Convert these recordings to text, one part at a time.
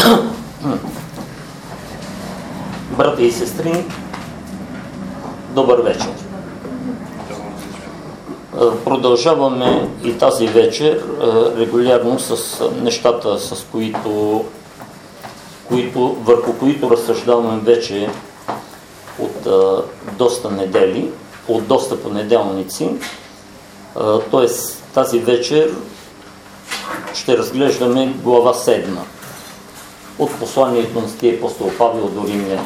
Брати и сестри, добър вечер. Продължаваме и тази вечер регулярно с нещата, върху които разсъждаваме вече от доста недели, от доста понеделници. Тоест тази вечер ще разглеждаме глава 7 от посланието на Светия апостол Павел до Римляни.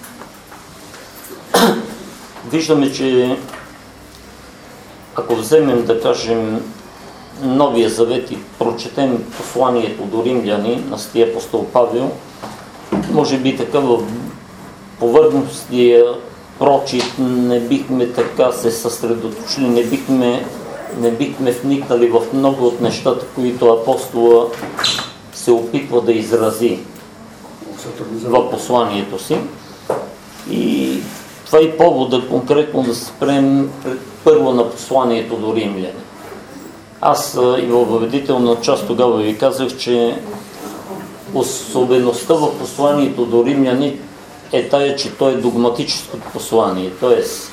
Виждаме, че ако вземем, да кажем, Новия Завет и прочетем посланието до Римляни на Светия апостол Павел, може би така в повърхностния прочит не бихме така се съсредоточили, не бихме вникнали в много от нещата, които апостола се опитва да изрази в посланието си. И това е повода конкретно да спрем първо на посланието до Римляни. Аз и във въведителна част тогава ви казах, че особеността в посланието до Римляни е тая, че то е догматическото послание. Тоест,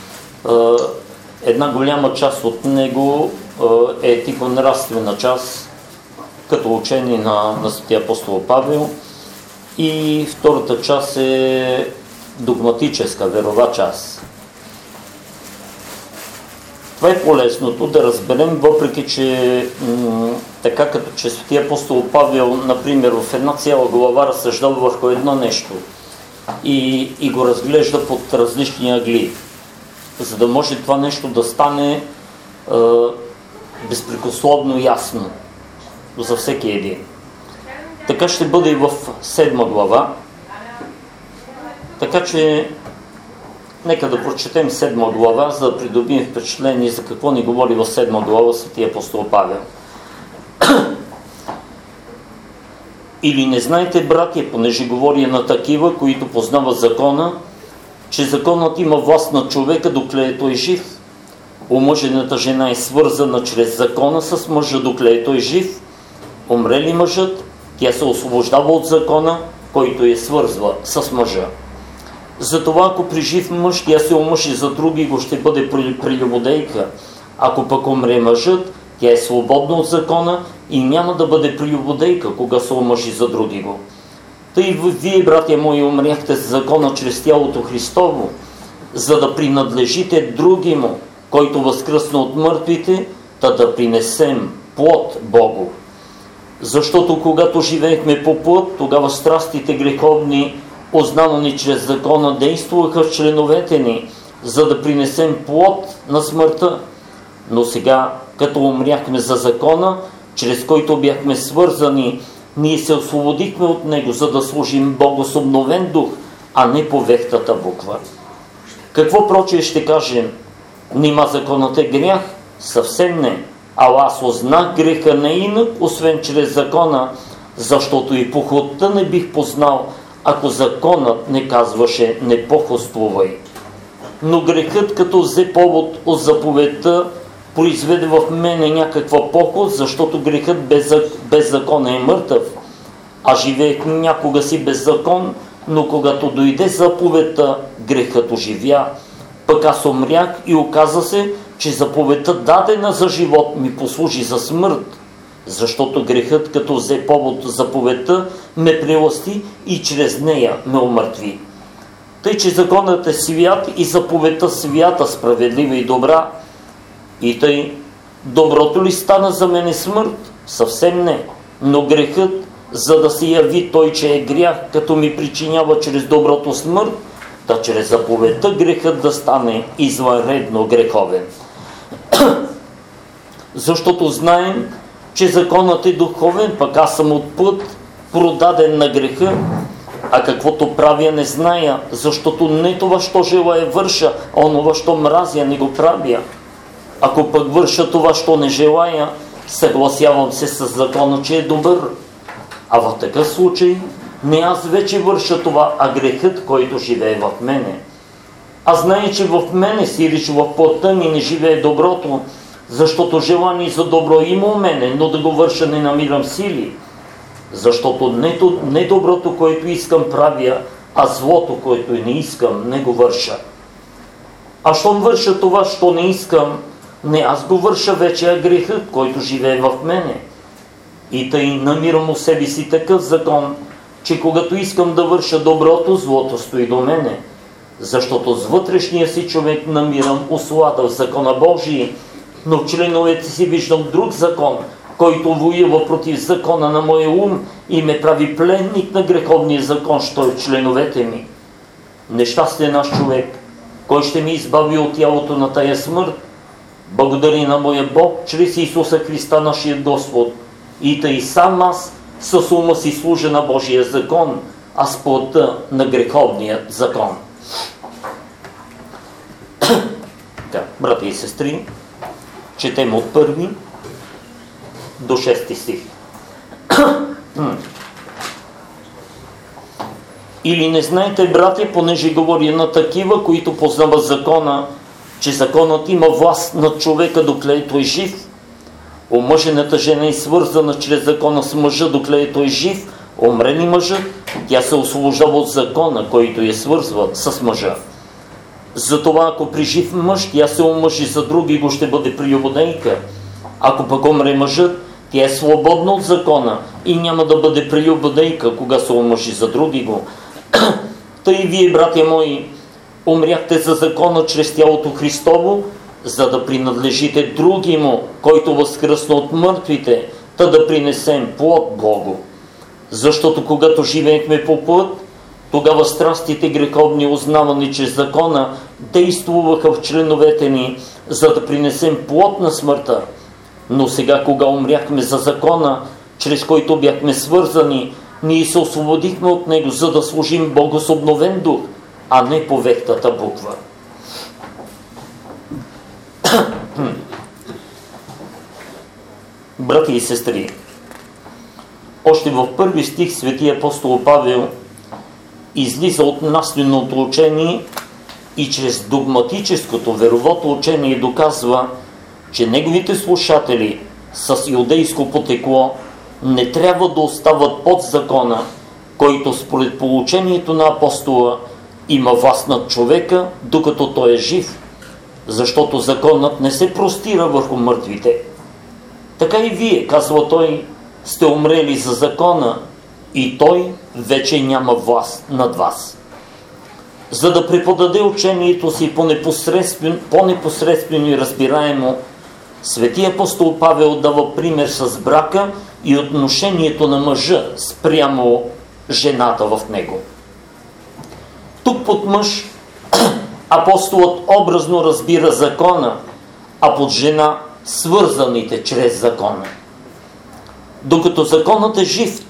една голяма част от него е етико-нравствена част, като учение на Светия апостол Павел, и втората част е догматическа, верова част. Това е по-лесното да разберем, въпреки че така като че Светия апостол Павел, например, в една цяла глава разсъждава върху едно нещо и го разглежда под различни ъгли, за да може това нещо да стане безпрекословно ясно за всеки един. Така ще бъде и в 7 глава. Така че нека да прочетем 7 глава, за да придобием впечатление за какво ни говори в 7 глава Светия апостол Павел. Или не знаете, братия, понеже говоря на такива, които познават закона, че законът има власт на човека, докле той жив. Омъжената жена е свързана чрез закона с мъжа, докле той жив. Умре ли мъжът, тя се освобождава от закона, който я свързва с мъжа. Затова, ако при жив мъж, тя се омъжи за други, го ще бъде прелюбодейка. Ако пък умре мъжът, тя е свободна от закона и няма да бъде прелюбодейка, кога се омъжи за други го. Тъй вие, братя мои, умряхте с закона чрез тялото Христово, за да принадлежите други му, който възкръсна от мъртвите, да принесем плод Богу. Защото когато живеехме по плът, тогава страстите греховни, ознавани чрез закона, действуваха в членовете ни, за да принесем плод на смъртта. Но сега, като умряхме за закона, чрез който бяхме свързани, ние се освободихме от него, за да служим Богу с обновен дух, а не по вехтата буква. Какво прочее ще кажем? Нима законът е грях? Съвсем не. Ала аз узнах греха не инак, освен чрез закона, защото и похотта не бих познал, ако законът не казваше не похотствувай. Но грехът, като взе повод от заповедта, произведе в мене някаква похот, защото грехът без закон е мъртъв. А живеех някога си без закон, но когато дойде заповедта, грехът оживя. Пък аз умрях и оказа се, че заповедта дадена за живот ми послужи за смърт, защото грехът, като взе повод заповедта, ме прелъсти и чрез нея ме омъртви. Тъй, че законът е свят и заповедта свята, справедлива и добра. И тъй, доброто ли стана за мене смърт? Съвсем не. Но грехът, за да се яви той, че е грях, като ми причинява чрез доброто смърт, да чрез заповедта грехът да стане извънредно греховен. Защото знаем, че законът е духовен, пък аз съм от път, продаден на греха, а каквото правя не зная, защото не това, що желая върша, а онова, що мразя, не го правя. Ако пък върша това, що не желая, съгласявам се с закона, че е добър. А в такъв случай не аз вече върша това, а грехът, който живее в мене. А знае, че в мене сири, че в плътта ми не живее доброто, защото желание за добро има у мене, но да го върша не намирам сили. Защото не доброто, което искам правя, а злото, което не искам, не го върша. А щом върша това, що не искам, не аз го върша вече, а грехът, който живее в мене. И тъй намирам у себе си такъв закон, че когато искам да върша доброто, злото стои до мене. Защото с вътрешния си човек намирам услада в закона Божий, но в членовете си виждам друг закон, който воюва против закона на моя ум и ме прави пленник на греховния закон, що е в членовете ми. Нещастен наш човек, кой ще ми избави от тялото на тая смърт? Благодари на моя Бог, чрез Исуса Христа, нашия Господ. И тъй сам аз с ума си служа на Божия закон, а с плътта на греховния закон. Брати и сестри, четем от 1 до 6 стих. Или не знаете, брате, понеже говоря на такива, които познават закона, че законът има власт над човека, докле той жив? Омъжената жена е свързана чрез закона с мъжа, докле той жив. Умре ли мъжът, тя се освобождава от закона, който я свързва с мъжа. Затова, ако при жив мъж, тя се омъжи за други, го ще бъде прелюбодейка. Ако пък умре мъжът, тя е свободна от закона и няма да бъде прелюбодейка, кога се омъжи за други го. Тъй вие, братя мои, умряхте за закона чрез тялото Христово, за да принадлежите други му, който възкръсна от мъртвите, та да принесем плод Богу. Защото когато живеехме по път, тогава страстите греховни, узнавани чрез закона, действуваха в членовете ни, за да принесем плод на смъртта. Но сега, кога умряхме за закона, чрез който бяхме свързани, ние се освободихме от него, за да служим Богу с обновен дух, а не по вехтата буква. Брати и сестри, още в 1 стих свети апостол Павел излиза от наследното учение и чрез догматическото веровото учение доказва, че неговите слушатели с юдейско потекло не трябва да остават под закона, който според поучението на апостола има власт над човека, докато той е жив, защото законът не се простира върху мъртвите. Така и вие, казва той, сте умрели за закона и той вече няма власт над вас. За да преподаде учението си по-непосредствено и разбираемо, свети апостол Павел дава пример с брака и отношението на мъжа спрямо жената в него. Тук под мъж апостолът образно разбира закона, а под жена свързаните чрез закона. Докато законът е жив,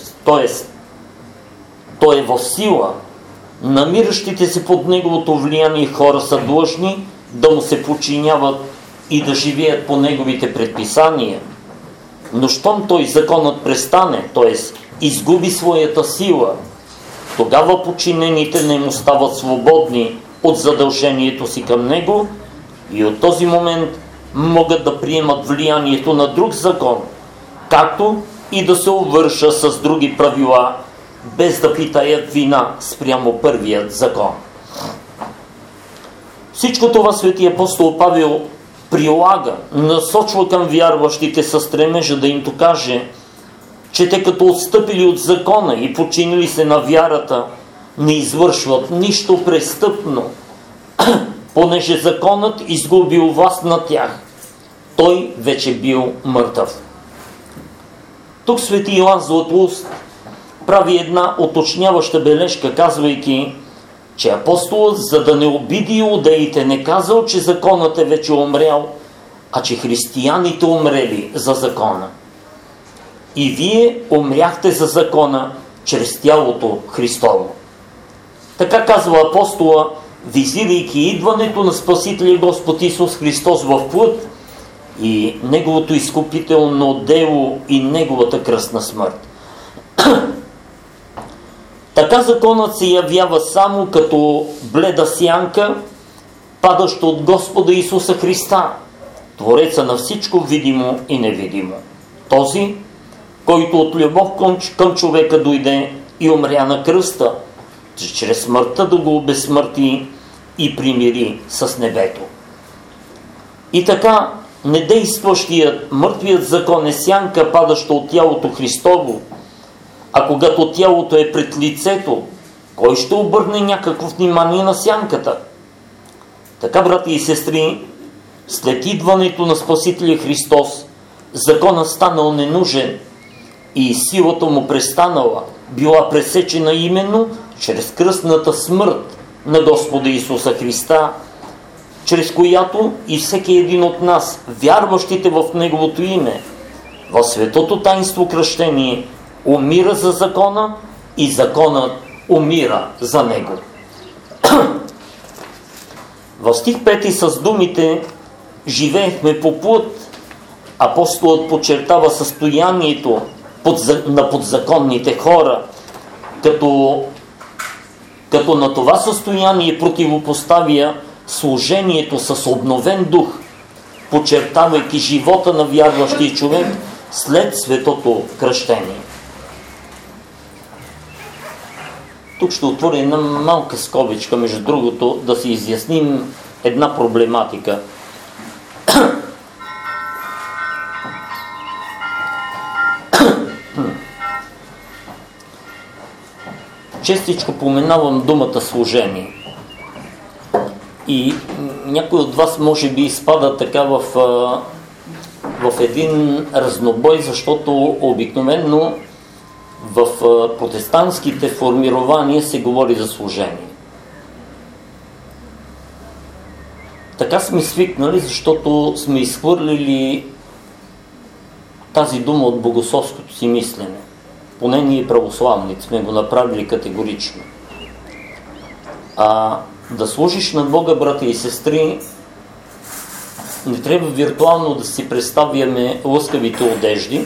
той е в сила, намиращите се под неговото влияние хора са длъжни да му се подчиняват и да живеят по неговите предписания. Но щом той законът престане, т.е. изгуби своята сила, тогава подчинените не му стават свободни от задължението си към него и от този момент могат да приемат влиянието на друг закон, както и да се увърша с други правила, без да питаят вина спрямо първият закон. Всичко това свети апостол Павел прилага, насочва към вярващите със стремежа да им докаже, че те като отстъпили от закона и подчинили се на вярата, не извършват нищо престъпно, понеже законът изгубил власт над тях. Той вече бил мъртъв. Тук свети Йоан Златоуст прави една уточняваща бележка, казвайки, че апостолът, за да не обиди иудеите, не казал, че законът е вече умрял, а че християните умрели за закона. И вие умряхте за закона чрез тялото Христово. Така казва апостола, визирайки идването на Спасителя Господ Исус Христос в плът и неговото изкупително дело и неговата кръстна смърт. Така законът се явява само като бледа сянка, падаща от Господа Исуса Христа, Твореца на всичко видимо и невидимо. Този, който от любов към човека дойде и умря на кръста, чрез смъртта да го обезсмърти и примири с небето. И така, недействащият, мъртвият закон е сянка, падаща от тялото Христово, а когато тялото е пред лицето, кой ще обърне някакво внимание на сянката? Така, брати и сестри, след идването на Спасителя Христос, законът станал ненужен и силата му престанала, била пресечена именно чрез кръстната смърт на Господа Исуса Христа, чрез която и всеки един от нас, вярващите в Неговото име, в светото таинство кръщение, умира за закона и законът умира за него. В стих 5 с думите «Живеехме по плът», апостолът подчертава състоянието на подзаконните хора, като на това състояние противопоставя служението с обновен дух, подчертавайки живота на вярващия човек след светото кръщение. Тук ще отворя една малка скобичка, между другото, да си изясним една проблематика. Честичко поменавам думата служение. И някой от вас може би изпада така в един разнобой, защото обикновено в протестантските формирования се говори за служение. Така сме свикнали, защото сме изхвърлили тази дума от богословското си мислене. Поне ние православници сме го направили категорично. А да служиш на Бога, брати и сестри, не трябва виртуално да си представяме лъскавите одежди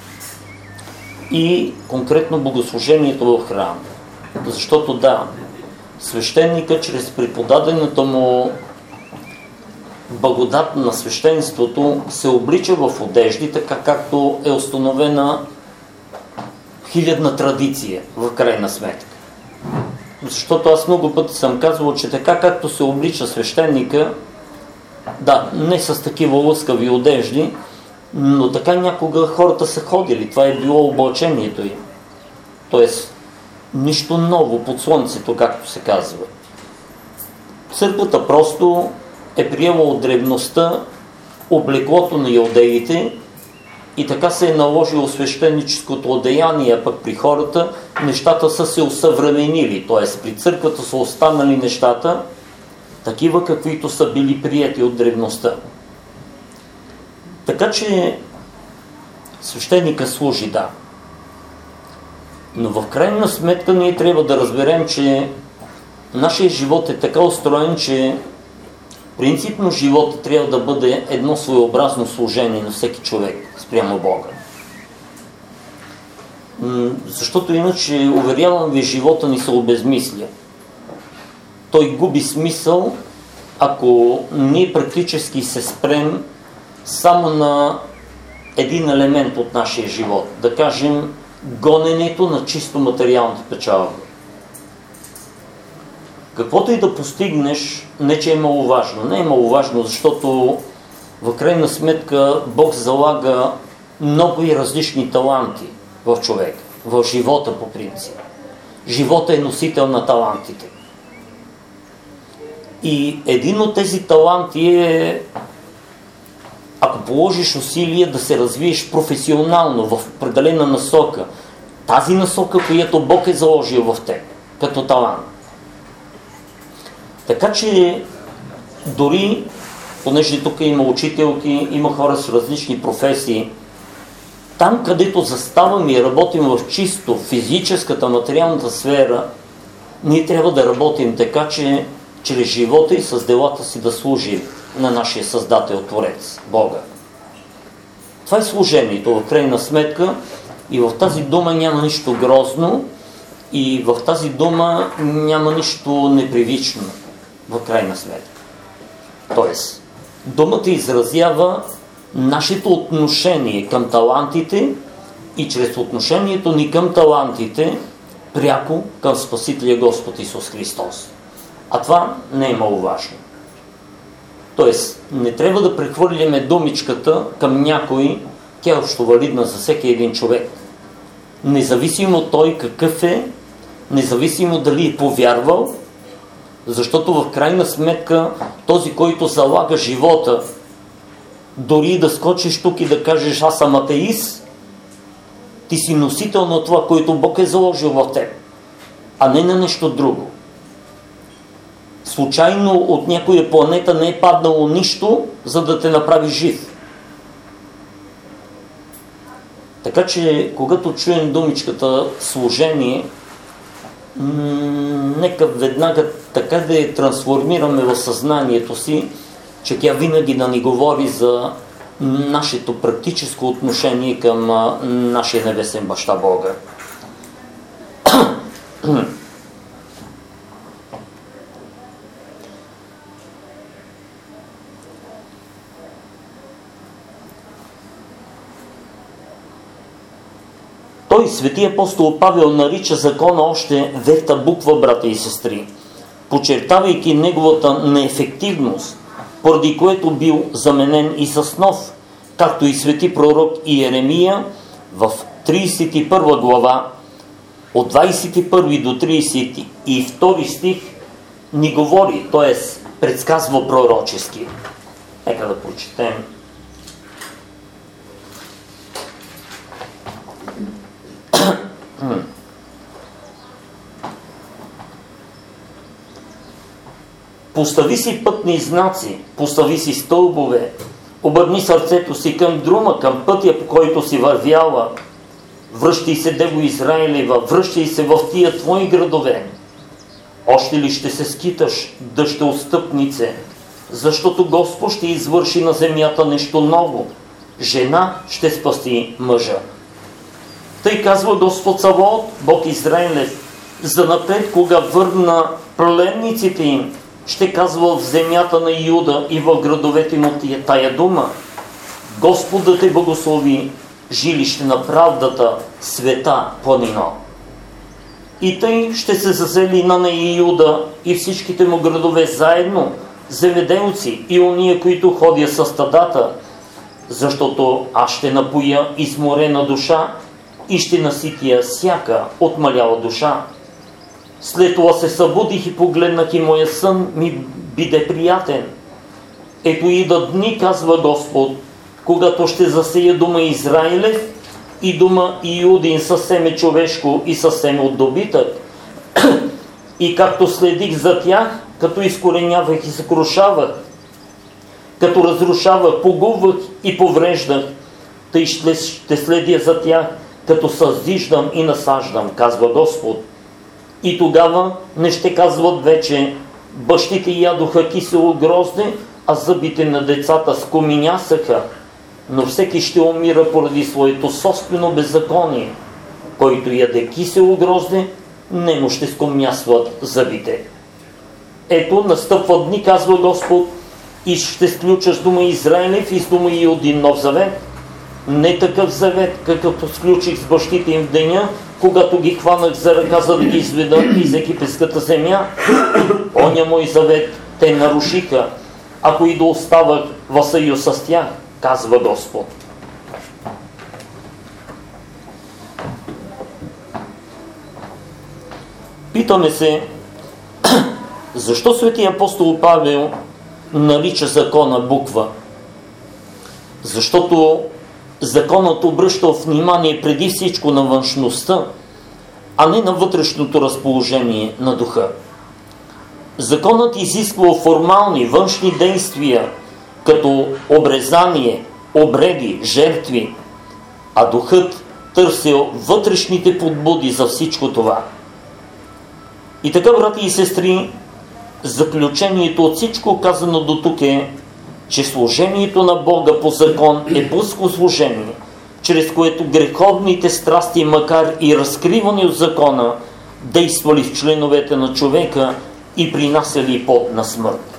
и конкретно богослужението в храм. Защото да, свещеника чрез преподадената му благодат на свещенството се облича в одежди, така както е установена хилядна традиция в крайна сметка. Защото аз много пъти съм казвал, че така както се облича свещеника, да, не с такива лъскави одежди, но така някога хората са ходили. Това е било облачението им. Тоест, нищо ново под слънцето, както се казва. Църквата просто е приела от древността облеклото на иудеите и така се е наложило свещеническото одеяние, а пък при хората нещата са се осъвременили. Т.е. при църквата са останали нещата такива, каквито са били приети от древността. Така че свещеника служи, да. Но в крайна сметка ние трябва да разберем, че нашия живот е така устроен, че принципно живота трябва да бъде едно своеобразно служение на всеки човек спрямо Бога. Защото иначе, уверявам ви, живота ни се обезмисля. Той губи смисъл, ако ние практически се спрем само на един елемент от нашия живот. Да кажем, гоненето на чисто материалната печалба. Каквото и да постигнеш, не че е маловажно. Не е маловажно, защото в крайна сметка Бог залага много и различни таланти в човека, в живота по принцип. Живота е носител на талантите. И един от тези таланти е, ако положиш усилия да се развиеш професионално в определена насока, тази насока, която Бог е заложил в теб, като талант. Така че дори, понеже тук има учителки, има хора с различни професии, там където заставаме и работим в чисто физическата, материалната сфера, ние трябва да работим така, че чрез живота и с делата си да служим на нашия Създател, Творец, Бога. Това е служението в крайна сметка и в тази дума няма нищо грозно и в тази дума няма нищо непривично в крайна сметка. Тоест, думата изразява нашето отношение към талантите и чрез отношението ни към талантите, пряко към Спасителя Господ Исус Христос. А това не е маловажно. Тоест, не трябва да прехвърлиме думичката към някой, тя е общо валидна за всеки един човек. Независимо той какъв е, независимо дали е повярвал, защото в крайна сметка този, който залага живота, дори да скочиш тук и да кажеш аз съм атеист, ти си носител на това, което Бог е заложил в теб, а не на нещо друго. Случайно от някоя планета не е паднало нищо, за да те направи жив. Така че, когато чуем думичката служение, нека веднага така да я трансформираме в съзнанието си, че тя винаги да ни говори за нашето практическо отношение към нашия небесен баща Бога. Той, свети апостол Павел, нарича закона още верта буква, брата и сестри, подчертавайки неговата неефективност, поради което бил заменен и с нов, както и свети пророк Иеремия в 31 глава, от 21 до 32 стих ни говори, т.е. предсказва пророчески. Нека да прочетем. Постави си пътни знаци, постави си стълбове, обърни сърцето си към друма, към пътя, по който си вървяла. Връщай се, дево Израилева, връщай се в тия твои градове. Още ли ще се скиташ, дъще отстъпнице, защото Господ ще извърши на земята нещо ново. Жена ще спаси мъжа. Тъй казва Господ Саваот, Бог Израилев, занапред, кога върна пленниците им, ще казва в земята на Юда и в градовете му тая дума: Господ да те благослови, жилище на правдата, света планино. И тъй ще се засели на нея Юда и всичките му градове заедно, земеделци и ония, които ходят със стадата, защото аз ще напоя изморена душа и ще наситя всяка отмаляла душа. След това се събудих и погледнах и моя сън ми биде приятен. Ето идат дни, казва Господ, когато ще засея дома Израилев и дома Иудин със семе човешко и със семе от добитък. И както следих за тях, като изкоренявах и съкрушавах, като разрушавах, погубвах и повреждах, тъй ще следя за тях, като съзиждам и насаждам, казва Господ. И тогава не ще казват вече: бащите ядоха кисело грозде, а зъбите на децата скоминясаха, но всеки ще умира поради своето собствено беззаконие. Който яде кисело грозде, не му ще скомясват зъбите. Ето, настъпват дни, казва Господ, и ще сключа с дома Израилев и с дома Иудин нов завет. Не такъв завет, какъвто сключих с бащите им в деня, когато ги хванах за ръка, за да ги изведа из египетската земя. Оня мой завет те нарушиха, ако и да оставах в съюз с тях, казва Господ. Питаме се, защо свети апостол Павел нарича закона буква? Защото законът обръща внимание преди всичко на външността, а не на вътрешното разположение на духа. Законът изисква формални външни действия, като обрезание, обреди, жертви, а духът търсил вътрешните подбуди за всичко това. И така, брати и сестри, заключението от всичко казано до тук е, че служението на Бога по закон е богослужение, чрез което греховните страсти, макар и разкривани от закона, действали в членовете на човека и принасяли плод на смърт.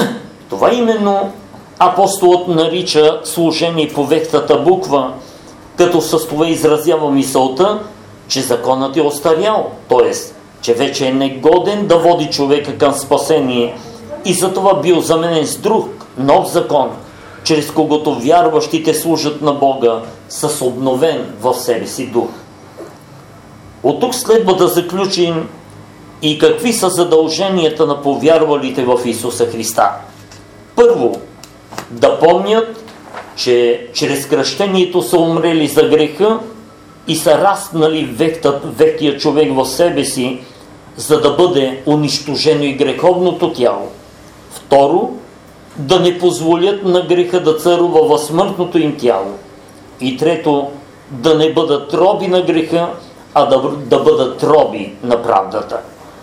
Това именно апостолът нарича служение по вехтата буква, като с това изразява мисълта, че законът е остарял, т.е. че вече е негоден да води човека към спасение и затова бил заменен с друг, нов закон, чрез когото вярващите служат на Бога с обновен в себе си дух. От тук следва да заключим и какви са задълженията на повярвалите в Исуса Христа. Първо, да помнят, че чрез кръщението са умрели за греха и са раснали вектия човек в себе си, за да бъде унищожено и греховното тяло. Второ, да не позволят на греха да царува във смъртното им тяло. И трето, да не бъдат роби на греха, а да бъдат роби на правдата.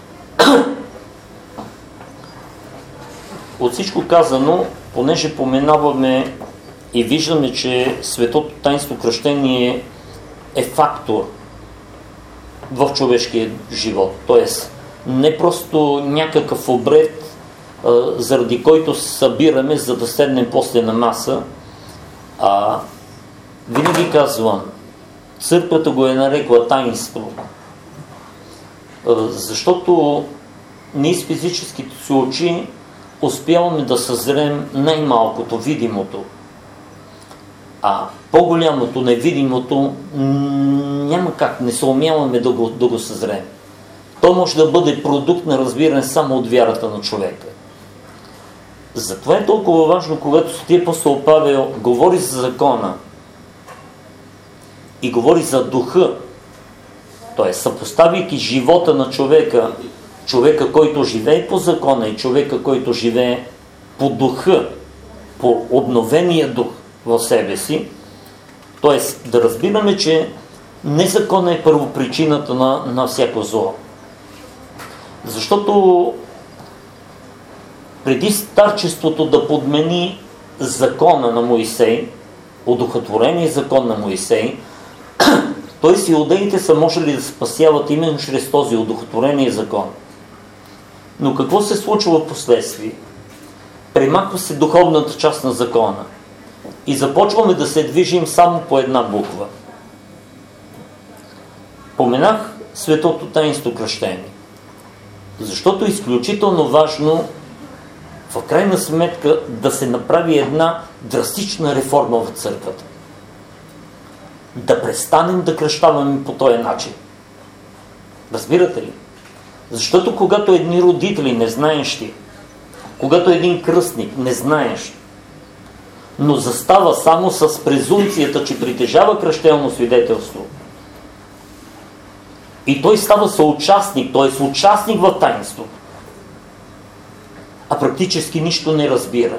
От всичко казано, понеже поменаваме и виждаме, че светото таинство кръщение е фактор в човешкия живот. Тоест, не просто някакъв обред, заради който се събираме, за да седнем после на маса. Винаги казвам, църквата го е нарекла таинство, защото ние с физическите си очи успяваме да съзрем най-малкото, видимото, а по-голямото, невидимото, няма как, не се умяваме да го съзрем. То може да бъде продукт на разбиране само от вярата на човека. Затова е толкова важно, когато Светия апостол Павел говори за закона и говори за духа, т.е. съпоставяйки живота на човека, който живее по закона и човека, който живее по духа, по обновения дух в себе си, т.е. да разбираме, че не закона е първопричината на всяко зло. Защото преди старчеството да подмени закона на Моисей, одухотворения закон на Моисей, т.е. иудеите са можели да спасяват именно чрез този одухотворения закон. Но какво се случва в последствие? Премахва се духовната част на закона и започваме да се движим само по една буква. Поменах светото таинство кръщение, защото е изключително важно в крайна сметка да се направи една драстична реформа в църквата. Да престанем да кръщаваме по този начин. Разбирате ли? Защото когато едни родители незнаещи, когато един кръстник незнаещ, но застава само с презумцията, че притежава кръщелно свидетелство, и той става съучастник, т.е. участник в таинството, а практически нищо не разбира.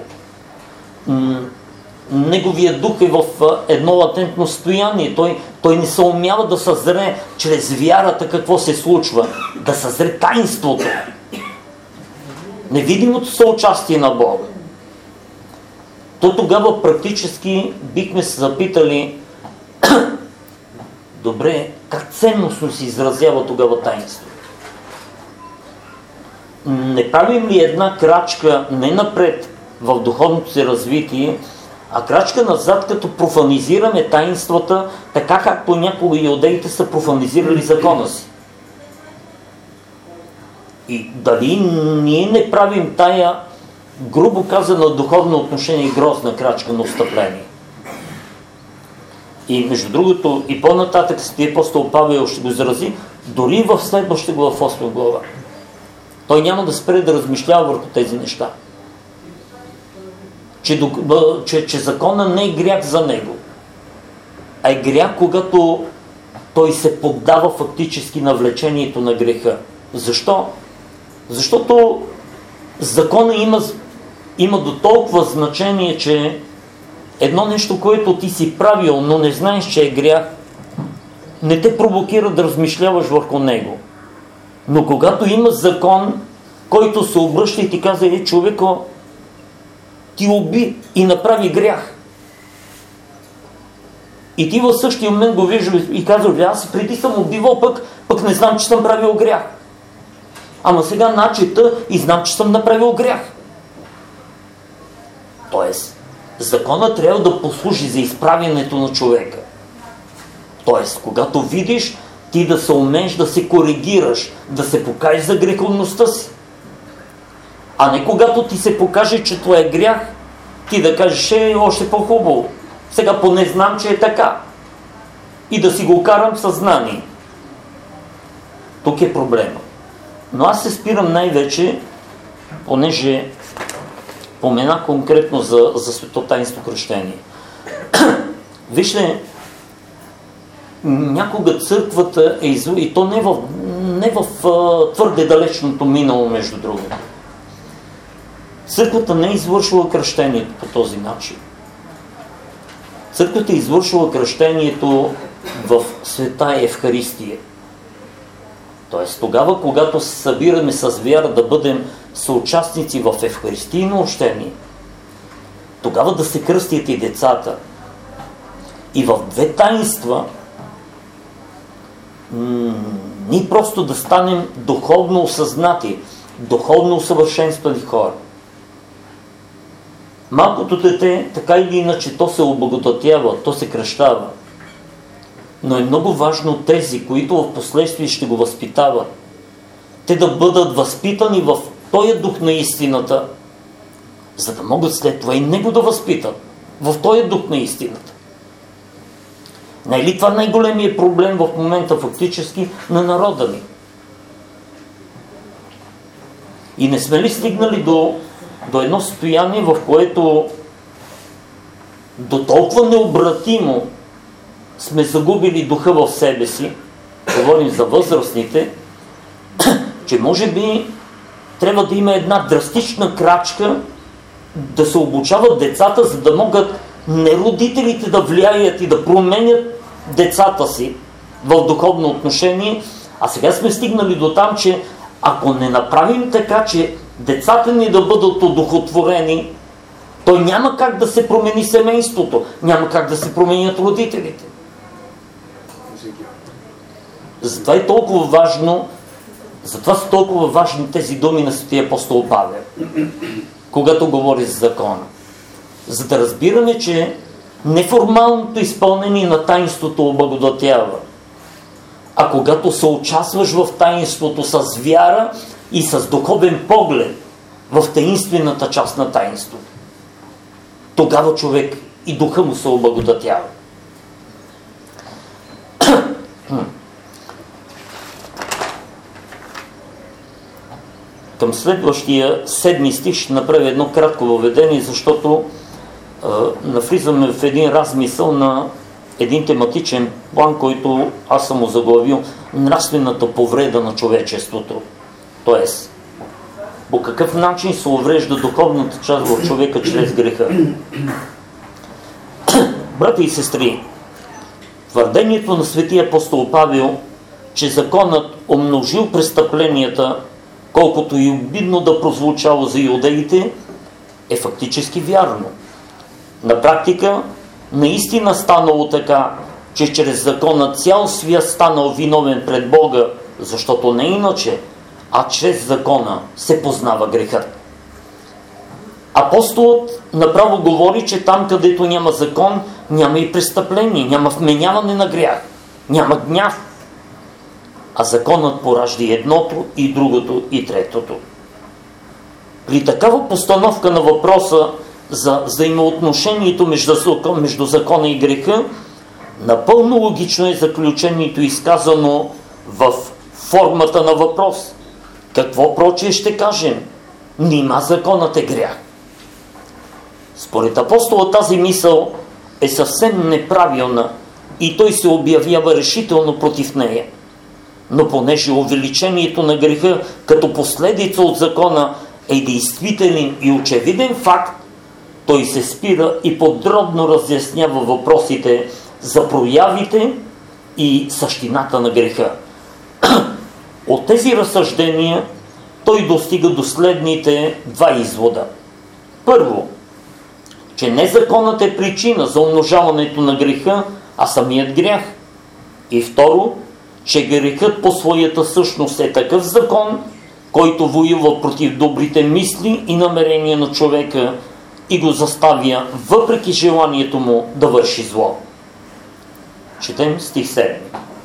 Неговия дух е в едно латентно състояние. Той не се умява да съзре чрез вярата какво се случва, да съзре таинството, невидимото съучастие на Бога. То тогава практически бихме се запитали, добре, как ценностно се изразява тогава таинство? Не правим ли една крачка не напред в духовното си развитие, а крачка назад, като профанизираме таинствата, така както някога иудеите са профанизирали закона си? И дали ние не правим тая, грубо казано, духовно отношение грозна крачка на отстъпление? И между другото, и по-нататък Светия апостол Павел ще го изрази, дори в следваща глава, в 8 глава. Той няма да спре да размишлява върху тези неща. Че закона не е грях за него, а е грях, когато той се поддава фактически на влечението на греха. Защо? Защото закона има до толкова значение, че едно нещо, което ти си правил, но не знаеш, че е грях, не те провокира да размишляваш върху него. Но когато има закон, който се обръща и ти казва, човеко, ти уби и направи грях. И ти в същия момент го виждаш и казваш, аз преди съм убивал, пък не знам, че съм правил грях. Ама сега начета и знам, че съм направил грях. Тоест, законът трябва да послужи за изправянето на човека. Тоест, когато видиш, ти да се умееш да се коригираш, да се покажеш за греховността си. А не когато ти се покаже, че това е грях, ти да кажеш, още по-хубаво. Сега поне знам, че е така. И да си го карам в съзнание. Тук е проблема. Но аз се спирам най-вече, понеже помена конкретно за светотайнство кръщение. Вижте, някога църквата е и то не в твърде далечното минало, между другото. Църквата не е извършила кръщението по този начин. Църквата е извършила кръщението в света Евхаристия. Тоест тогава, когато се събираме с вяра да бъдем съучастници в евхаристийно общение, тогава да се кръстят и децата. И в две таинства ние просто да станем духовно осъзнати, духовно усъвършенствани хора. Малкото дете, така или иначе, то се облагодатява, то се кръщава. Но е много важно тези, които в последствие ще го възпитават, те да бъдат възпитани в този дух на истината, за да могат след това и него да възпитат в този дух на истината. Не е ли това най-големият проблем в момента фактически на народа ни? И не сме ли стигнали до едно състояние, в което до толкова необратимо сме загубили духа в себе си, говорим за възрастните, че може би трябва да има една драстична крачка да се обучават децата, за да могат не родителите да влияят и да променят децата си в духовно отношение, а сега сме стигнали до там, че ако не направим така, че децата ни да бъдат одухотворени, то няма как да се промени семейството, няма как да се променят родителите. Затова е толкова важно, затова са толкова важни тези думи на Светия апостол Павел, когато говори за закона. За да разбираме, че неформалното изпълнение на таинството облагодатява, а когато се участваш в таинството с вяра и с духовен поглед в таинствената част на таинството, тогава човек и духа му се облагодатява. Към следващия 7 стих ще направя едно кратко въведение, защото навлизаме в един размисъл на един тематичен план, който аз съм озаглавил нравствената повреда на човечеството. Тоест, по какъв начин се уврежда духовната част в човека чрез греха. Брати и сестри, твърдението на Светия апостол Павел, че законът умножил престъпленията, колкото и обидно да прозвучало за иудеите, е фактически вярно. На практика, наистина станало така, че чрез закона цял свят станал виновен пред Бога, защото не иначе, а чрез закона се познава грехът. Апостолът направо говори, че там, където няма закон, няма и престъпление, няма вменяване на грях, няма гняв. А законът поражда едното, и другото, и третото. При такава постановка на въпроса за взаимоотношението между закона и греха, напълно логично е заключението, изказано в формата на въпрос. Какво прочее ще кажем? Нима законът е грях. Според апостола тази мисъл е съвсем неправилна и той се обявява решително против нея. Но понеже увеличението на греха като последица от закона е действителен и очевиден факт, той се спира и подробно разяснява въпросите за проявите и същината на греха. От тези разсъждения той достига до следните два извода. Първо, че не законът е причина за умножаването на греха, а самият грях. И второ, че грехът по своята същност е такъв закон, който воюва против добрите мисли и намерения на човека и го заставя, въпреки желанието му, да върши зло. Четем стих 7.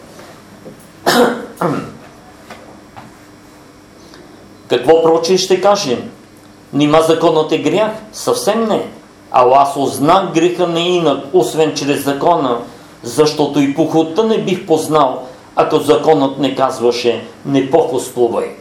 Какво проче ще кажем? Нима законът е грях? Съвсем не. Ало аз узнах греха не инак, освен чрез закона, защото и похотта не бих познал, ако законът не казваше не похотствувай.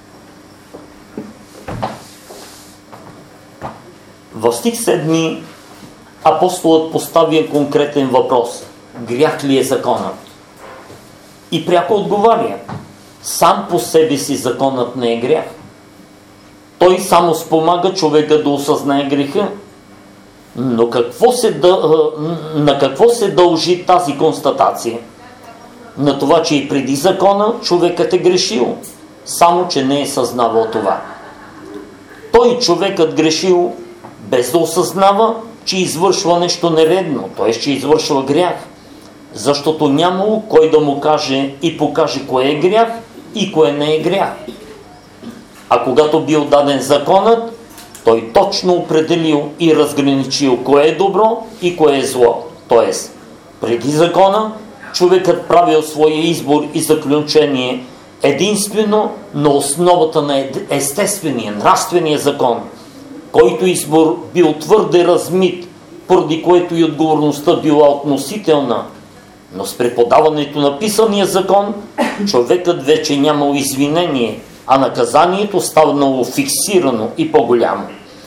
В стих 7 апостолът поставя конкретен въпрос. Грях ли е законът? И пряко отговаря. Сам по себе си законът не е грях. Той само спомага човека да осъзнае греха. Но на какво се дължи тази констатация? На това, че и преди закона човекът е грешил, само че не е съзнавал това. Той, човекът, грешил без да осъзнава, че извършва нещо нередно, т.е. че извършва грях, защото нямало кой да му каже и покаже кое е грях и кое не е грях. А когато бил даден законът, той точно определил и разграничил кое е добро и кое е зло. Т.е. преди закона човекът правил своя избор и заключение единствено на основата на естествения, нравствения закон, който избор бил твърде размит, поради което и отговорността била относителна. Но с преподаването на писания закон, човекът вече нямал извинение, а наказанието станало фиксирано и по-голямо.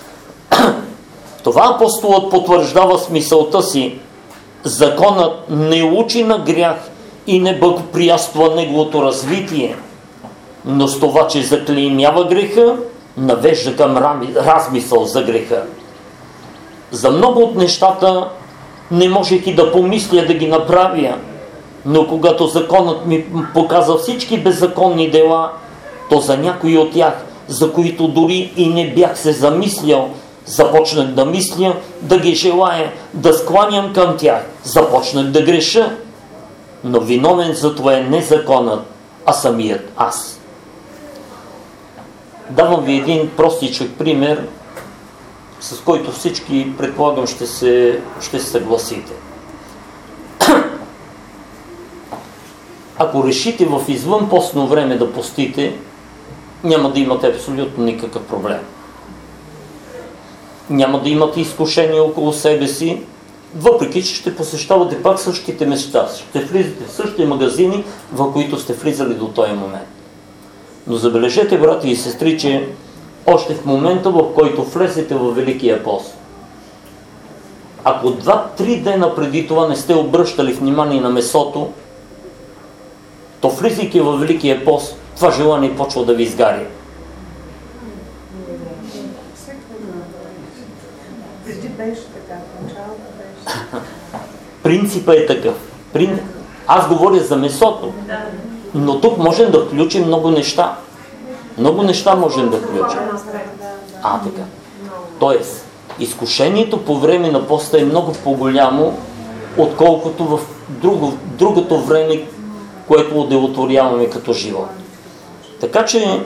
Това апостолът потвърждава смисълта си. Законът не учи на грях и не благоприятства неговото развитие, но с това, че заклеймява греха, навежда към размисъл за греха. За много от нещата не можех и да помисля да ги направя, но когато законът ми показа всички беззаконни дела, то за някои от тях, за които дори и не бях се замислял, започнах да мисля, да ги желая, да скланям към тях, започнах да греша, но виновен за това е не законът, а самият аз. Давам ви един простичък пример, с който всички, предполагам, ще се съгласите. Ако решите в извънпостно време да постите, няма да имате абсолютно никакъв проблем. Няма да имате изкушение около себе си, въпреки че ще посещавате пак същите места. Ще влизате в същите магазини, в които сте влизали до този момент. Но забележете, брати и сестри, че още в момента, в който влезете във Великия пост, ако 2-3 дена преди това не сте обръщали внимание на месото, то влизайки във Великия пост, това желание почва да ви изгаря. Принципът е такъв. Аз говоря за месото, но тук можем да включим много неща. Много неща можем да включим. Така. Тоест, изкушението по време на поста е много по-голямо, отколкото в другото време, което удовлетворяваме като живот. Така че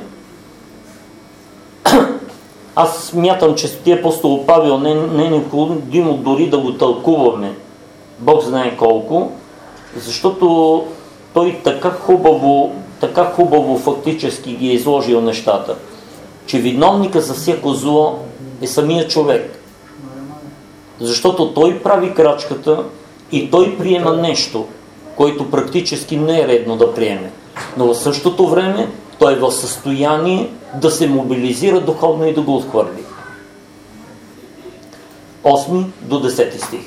аз смятам, че Светия апостол Павел не е необходимо дори да го тълкуваме. Бог знае колко, защото той така хубаво фактически ги е изложил нещата, че виновника за всяко зло е самият човек. Защото той прави крачката и той приема нещо, който практически не е редно да приеме. Но в същото време той е в състояние да се мобилизира духовно и да го отхвърли. 8 до 10 стих.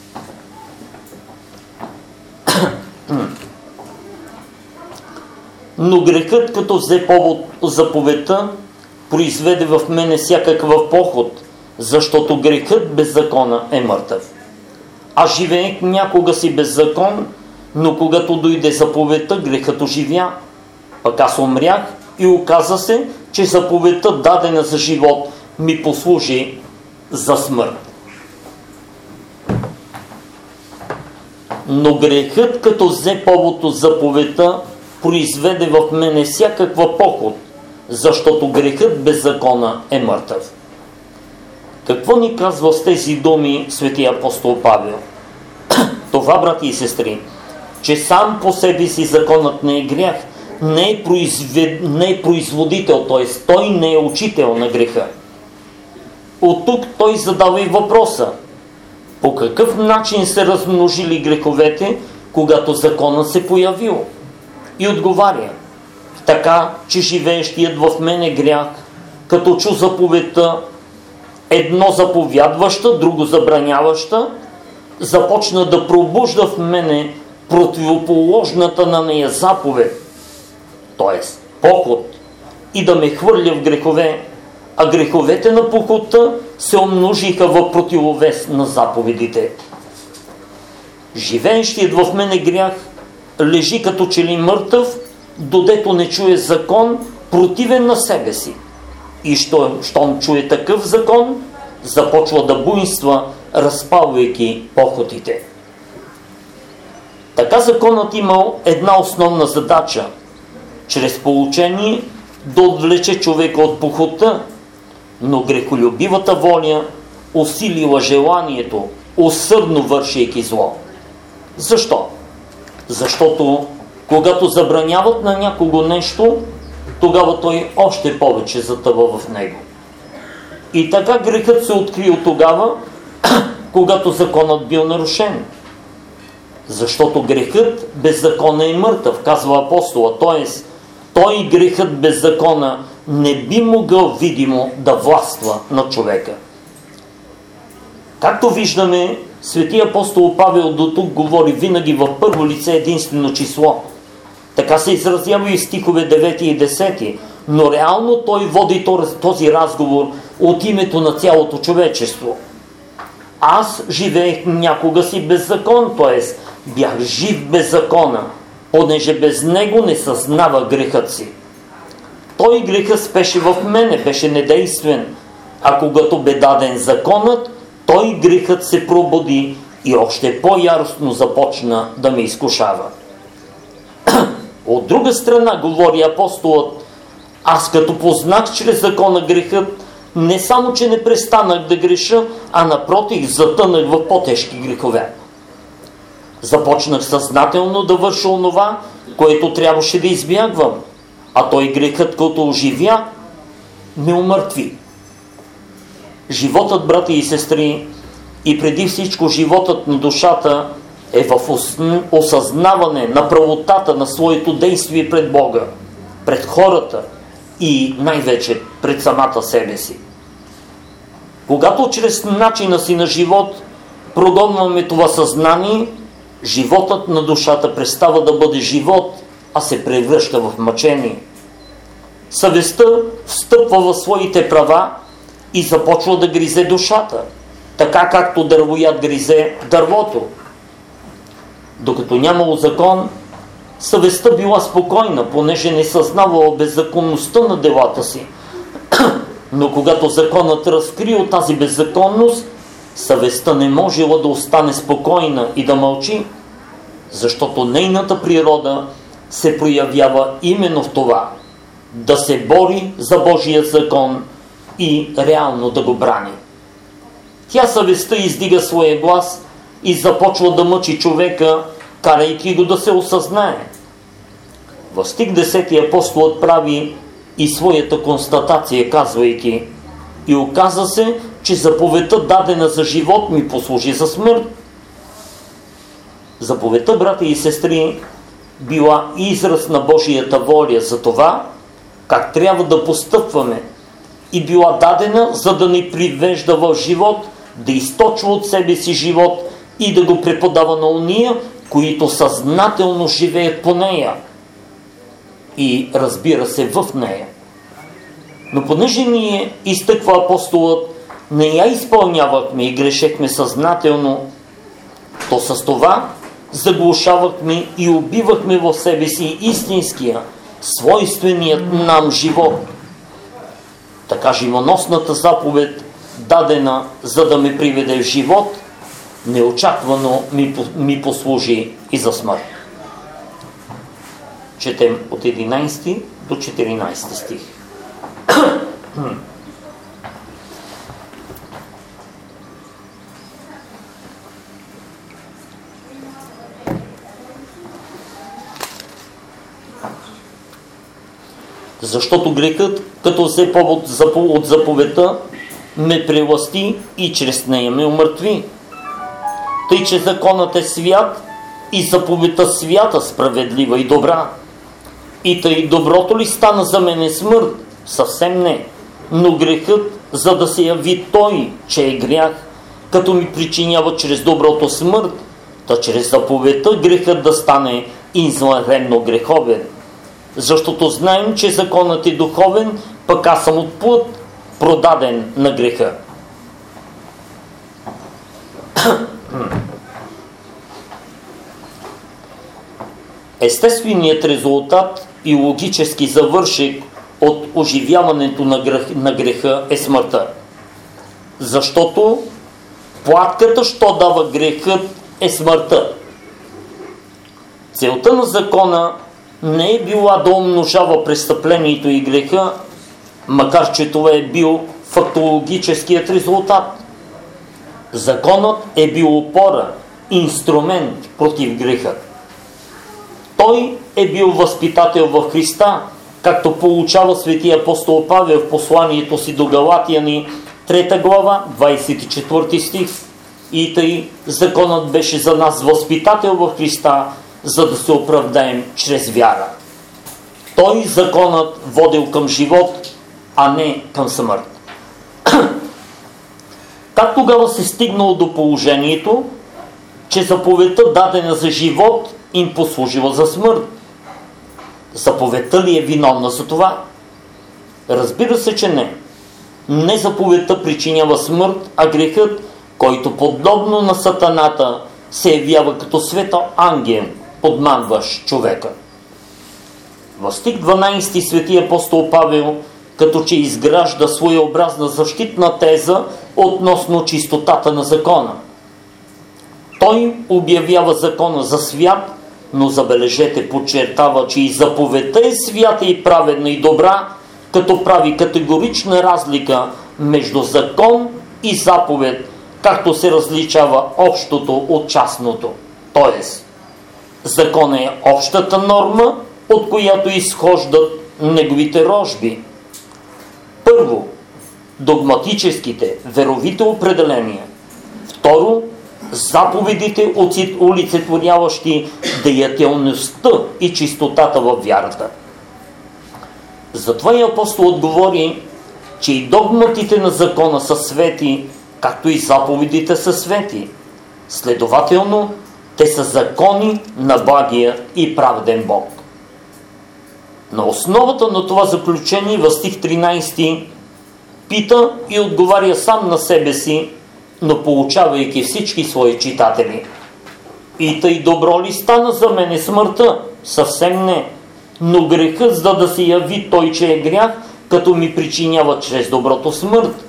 Но грехът, като взе повод заповедта, произведе в мене всякакъв поход, защото грехът без закона е мъртъв. Аз живеех някога си без закон, но когато дойде заповедта, грехът оживя. Пък аз умрях и оказа се, че заповедта, дадена за живот, ми послужи за смърт. Но грехът, като взе повод от заповедта, произведе в мене всякаква поход, защото грехът без закона е мъртъв. Какво ни казва с тези думи Светия апостол Павел? Това, брати и сестри, че сам по себе си законът не е грях, не е производител, т.е. той не е учител на греха. От тук той задава и въпроса: по какъв начин се размножили греховете, когато законът се появил? И отговаря: така, че живеещият в мене грях, като чу заповедта, едно заповядваща, друго забраняваща, започна да пробужда в мене противоположната на нея заповед, т.е. поход, и да ме хвърля в грехове, а греховете на похота се умножиха в противовес на заповедите. Живеещият в мене грях лежи като че ли мъртъв, додето не чуе закон, противен на себе си. И щом чуе такъв закон, започва да буйства, разпалвайки похотите. Така законът имал една основна задача: чрез поучение да отвлече човека от похота, но грехолюбивата воля усилила желанието, усърдно вършейки зло. Защо? Защото когато забраняват на някого нещо, тогава той още повече затъва в него. И така грехът се открил тогава, когато законът бил нарушен. Защото грехът без закона е мъртъв, казва апостола, т.е. той, грехът без закона, не би могъл видимо да властва на човека. Както виждаме, светия апостол Павел до тук говори винаги в първо лице единствено число. Така се изразява и стихове 9 и 10, но реално той води този разговор от името на цялото човечество. Аз живеех някога си без закон, т.е. бях жив без закона, понеже без него не съзнава грехът си. Той грехът спеше в мене, беше недействен, а когато бе даден законът, той грехът се пробуди и още по-яростно започна да ме изкушава. От друга страна, говори апостолът, аз като познах чрез закона грехът, не само, че не престанах да греша, а напротив, затънах в по-тежки грехове. Започнах съзнателно да върша онова, което трябваше да избягвам, а той грехът, като оживя, ме умъртви. Животът, брати и сестри, и преди всичко животът на душата е в осъзнаване на правотата на своето действие пред Бога, пред хората и най-вече пред самата себе си. Когато чрез начина си на живот прогонваме това съзнание, животът на душата престава да бъде живот, а се превръща в мъчение. Съвестта встъпва в своите права и започва да гризе душата, така както дървояд гризе дървото. Докато нямало закон, съвестта била спокойна, понеже не съзнавала беззаконността на делата си. Но когато законът разкрил тази беззаконност, съвестта не можела да остане спокойна и да мълчи, защото нейната природа се проявява именно в това – да се бори за Божия закон и реално да го брани. Тя съвестта издига своя глас и започва да мъчи човека, карайки го да се осъзнае. В стих 10 апостолът прави и своята констатация, казвайки: и оказа се, че заповедта, дадена за живот, ми послужи за смърт. Заповедта, брати и сестри, била израз на Божията воля за това, как трябва да постъпваме, и била дадена, за да ни привежда в живот, да източва от себе си живот и да го преподава на уния, които съзнателно живеят по нея и, разбира се, в нея. Но понеже ние, изтъква апостолът, не я изпълнявахме и грешехме съзнателно, то с това заглушавахме и убивахме в себе си истинския, свойственият нам живот. Така живоносната заповед, дадена за да ме приведе в живот, неочаквано ми послужи и за смърт. Четем от 11 до 14 стих. Защото грехът, като взе повод от заповедта, ме превласти и чрез нея ме умъртви. Тъй, че законът е свят и заповедта свята, справедлива и добра. И тъй доброто ли стана за мен е смърт? Съвсем не. Но грехът, за да се яви той, че е грях, като ми причинява чрез доброто смърт, та чрез заповедта грехът да стане извънредно греховен. Защото знаем, че законът е духовен, пък аз съм от плът, продаден на греха. Естественият резултат и логически завършек от оживяването на греха е смъртта. Защото платката, що дава грехът, е смъртта. Целта на закона не е била да умножава престъплението и греха, макар че това е бил фактологическият резултат. Законът е бил опора, инструмент против греха. Той е бил възпитател в Христа, както получава светия апостол Павел в посланието си до Галатяни, 3 глава, 24 стих. И тъй законът беше за нас възпитател в Христа, за да се оправдаем чрез вяра. Той, законът, водил към живот, а не към смърт. Как тогава се стигнало до положението, че заповедта, дадена за живот, им послужила за смърт? Заповедта ли е виновна за това? Разбира се, че не. Не заповедта причинява смърт, а грехът, който подобно на сатаната се явява като светъл ангел, подманващ човека. В стих 12 светия апостол Павел като че изгражда своеобразна защитна теза относно чистотата на закона. Той обявява закона за свят, но забележете, подчертава, че и заповедта е свята и праведна и добра, като прави категорична разлика между закон и заповед, както се различава общото от частното. Тоест, закон е общата норма, от която изхождат неговите рожби. Първо, догматическите, веровите определения. Второ, заповедите, олицетворяващи деятелността и чистотата във вярата. Затова и апостол отговори, че и догматите на закона са свети, както и заповедите са свети. Следователно, те са закони на благия и праведен Бог. На основата на това заключение в стих 13 пита и отговаря сам на себе си, но получавайки всички свои читатели. И тъй добро ли стана за мене смъртта? Съвсем не. Но грехът, за да се яви той, че е грях, като ми причинява чрез доброто смърт.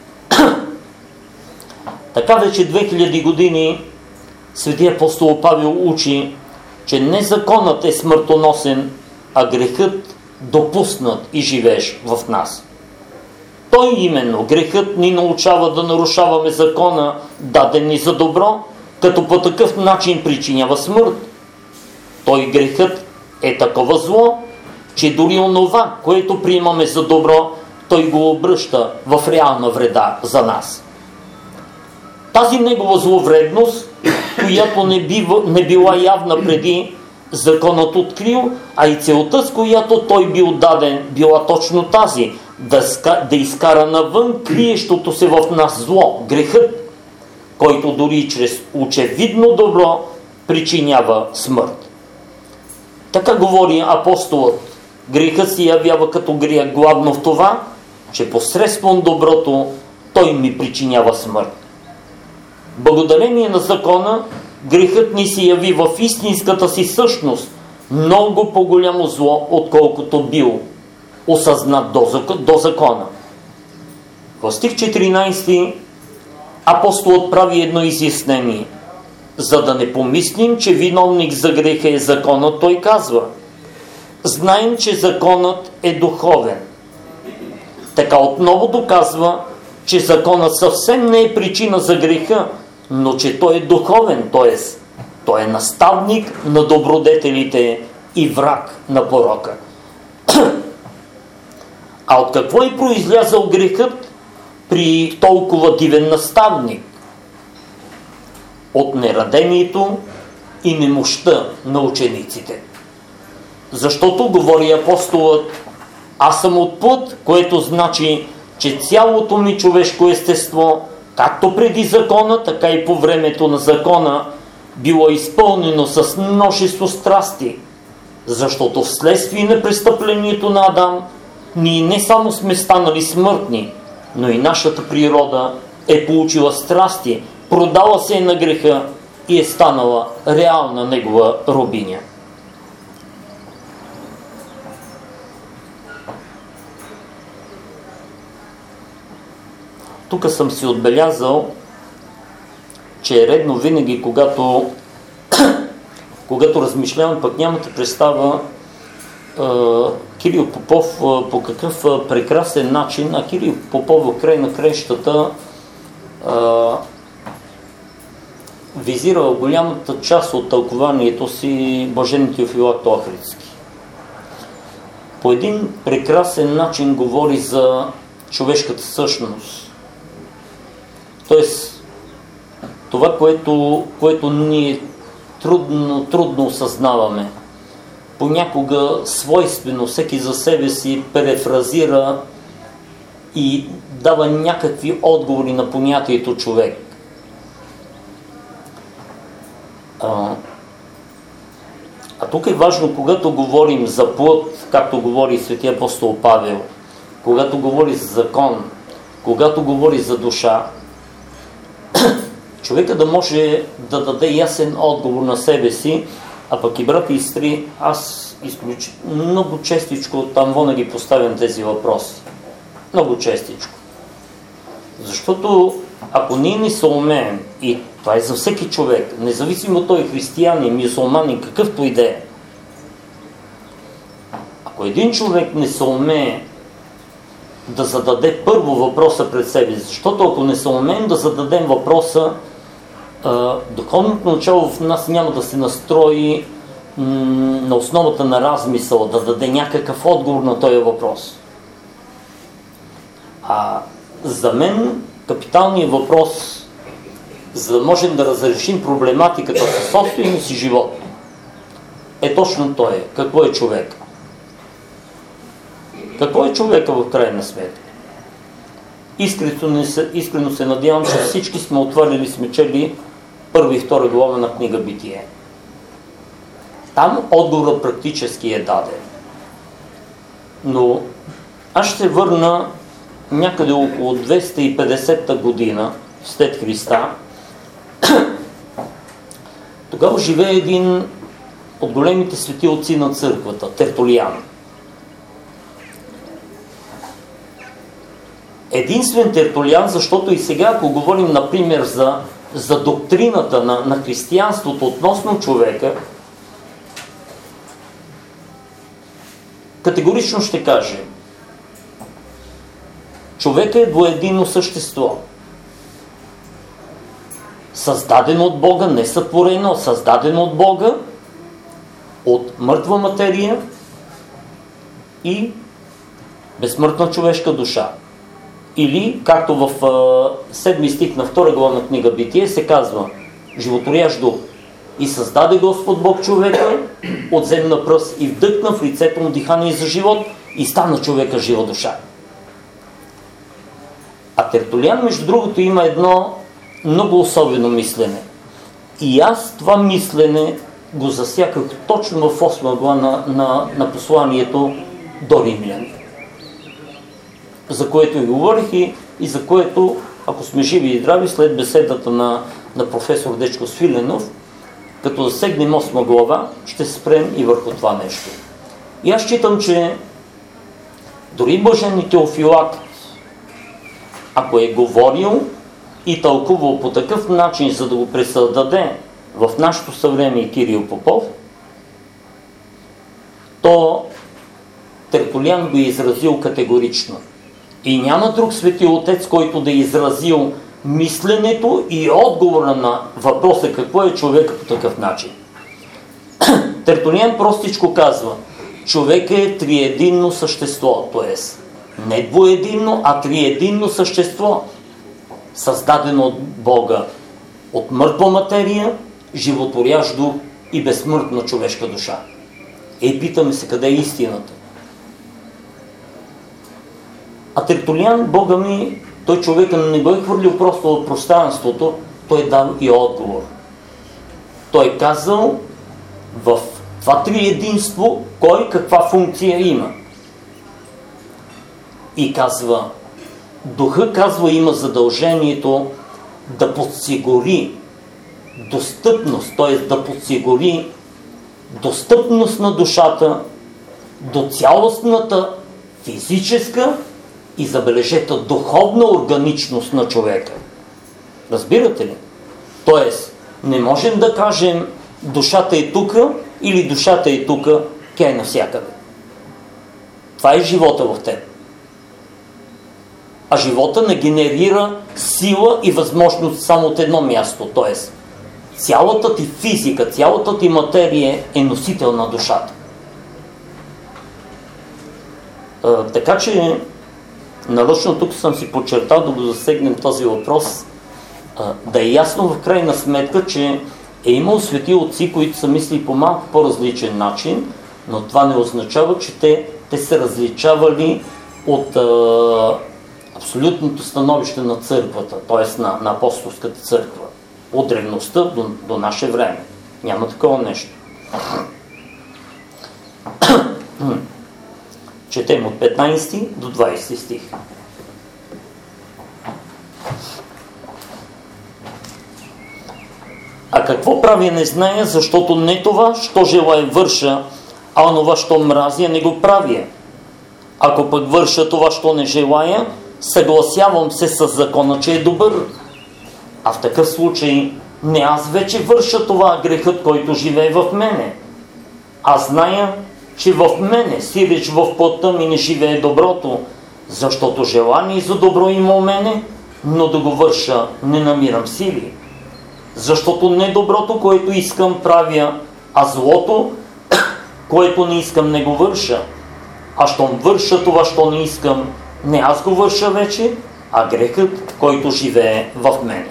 Така вече 2000 години светия апостол Павел учи, че не законът е смъртоносен, а грехът допуснат и живееш в нас. Той именно, грехът, ни научава да нарушаваме закона, даден ни за добро, като по такъв начин причинява смърт. Той, грехът, е такова зло, че дори онова, което приемаме за добро, той го обръща в реална вреда за нас. Тази негова зловредност, която не била явна преди, законът открил, а и целта, с която той бил даден, била точно тази, да изкара навън криещото се в нас зло, грехът, който дори чрез очевидно добро причинява смърт. Така говори апостолът. Грехът се явява като грях главно в това, че посредством доброто той ми причинява смърт. Благодарение на закона, грехът ни се яви в истинската си същност, много по-голямо зло, отколкото бил осъзнат до закона. В стих 14 апостолът прави едно изяснение. За да не помислим, че виновник за греха е законът, той казва: знаем, че законът е духовен. Така отново доказва, че законът съвсем не е причина за греха, но че той е духовен, т.е. той е наставник на добродетелите и враг на порока. А от какво е произлязал грехът при толкова дивен наставник? От нерадението и немощта на учениците. Защото говори апостолът: аз съм от плът, което значи, че цялото ми човешко естество, както преди закона, така и по времето на закона, било изпълнено с множество страсти, защото вследствие на престъплението на Адам, ние не само сме станали смъртни, но и нашата природа е получила страсти, продала се на греха и е станала реална негова робиня. Тук съм си отбелязал, че е редно винаги, когато размишлявам, пък нямате представа Кирил Попов по какъв прекрасен начин, а Кирил Попов в край на краищата визира голямата част от тълкованието си блажен Теофилакт Охридски. По един прекрасен начин говори за човешката същност. Тоест, това, което ние трудно осъзнаваме. Понякога свойствено всеки за себе си перефразира и дава някакви отговори на понятието човек. А тук е важно, когато говорим за плът, както говори светия апостол Павел, когато говори за закон, когато говори за душа, човека да може да даде ясен отговор на себе си, а пък и брати и сестри, аз много честичко там винаги поставям тези въпроси. Много честичко. Защото ако ние не се умеем, и това е за всеки човек, независимо той е християнин, мюсюлманин, какъвто и да е, ако един човек не се умее да зададе първо въпроса пред себе, защото ако не се умеем да зададем въпроса, духовното начало в нас няма да се настрои на основата на размисъл, да даде някакъв отговор на този въпрос. За мен капиталният въпрос, за да можем да разрешим проблематиката със собствения си живот, е точно той. Какво е човек? Какво е човека в крайна сметка? Искрено се надявам, че всички сме отворили, сме чели първа и втора глава на книга Битие. Там отговорът практически е даден. Но аз ще върна някъде около 250-та година след Христа. Тогава живее един от големите свети отци на църквата, Тертулиан. Единствен Тертулиан, защото и сега, ако говорим, например, за доктрината на християнството относно човека, категорично ще кажем: човек е двоединно същество. Създадено от Бога, не сътворено, създадено от Бога, от мъртва материя и безсмъртна човешка душа. Или, както в 7 стих на 2 глава на книга Битие се казва: животворящ дух. И създаде Господ Бог човека от земна пръст и вдъхна в лицето му дихание за живот и стана човека жива душа. А Тертулиан, между другото, има едно много особено мислене. И аз това мислене го засяках точно в 8 глава на посланието до римляни, за което и говорих и за което, ако сме живи и здрави, след беседата на професор Дечко Свиленов, като засегнем 8 глава, ще спрем и върху това нещо. И аз считам, че дори блажен Теофилакт, ако е говорил и тълкувал по такъв начин, за да го пресъздаде в нашето съвремие Кирил Попов, то Тертулиан го е изразил категорично. И няма друг свети отец, който да е изразил мисленето и отговора на въпроса какво е човека по такъв начин. Тертулиан простичко казва: човек е триединно същество, т.е. Не двуединно, а триединно същество, създадено от Бога, от мъртва материя, животворящ дух и безсмъртна човешка душа. Питаме се, къде е истината? А Тертулиан, Бога ми, той човека не го е хвърлил просто от пространството, той е дал и отговор. Той е казал в това триединство кой каква функция има. И казва, духа, казва, има задължението да подсигури достъпност, т.е. да подсигури достъпност на душата до цялостната физическа и, забележете, духовна органичност на човека. Разбирате ли? Тоест, не можем да кажем душата е тука или душата е тука, тя е навсякъде. Това е живота в теб. А живота не генерира сила и възможност само от едно място. т.е. цялата ти физика, цялата ти материя е носител на душата. Така че нарочно тук съм си подчертал да го засегнем този въпрос, да е ясно в крайна сметка, че е имал свети отци, които са мислили по малко по-различен начин, но това не означава, че те се различавали от абсолютното становище на църквата, т.е. на апостолската църква, от древността до наше време. Няма такова нещо. Четем от 15 до 20 стих. А какво прави не зная, защото не това, що желая върша, а онова, що мразя, не го правя. Ако пък върша това, що не желая, съгласявам се с закона, че е добър. А в такъв случай не аз вече върша това грехът, който живее в мене. Аз зная, че в мене, сиреч в плътта ми, не живее доброто, защото желание за добро има у мене, но да го върша не намирам сили. Защото не доброто, което искам, правя, а злото, което не искам, не го върша. А щом върша това, що не искам, не аз го върша вече, а грехът, който живее в мене.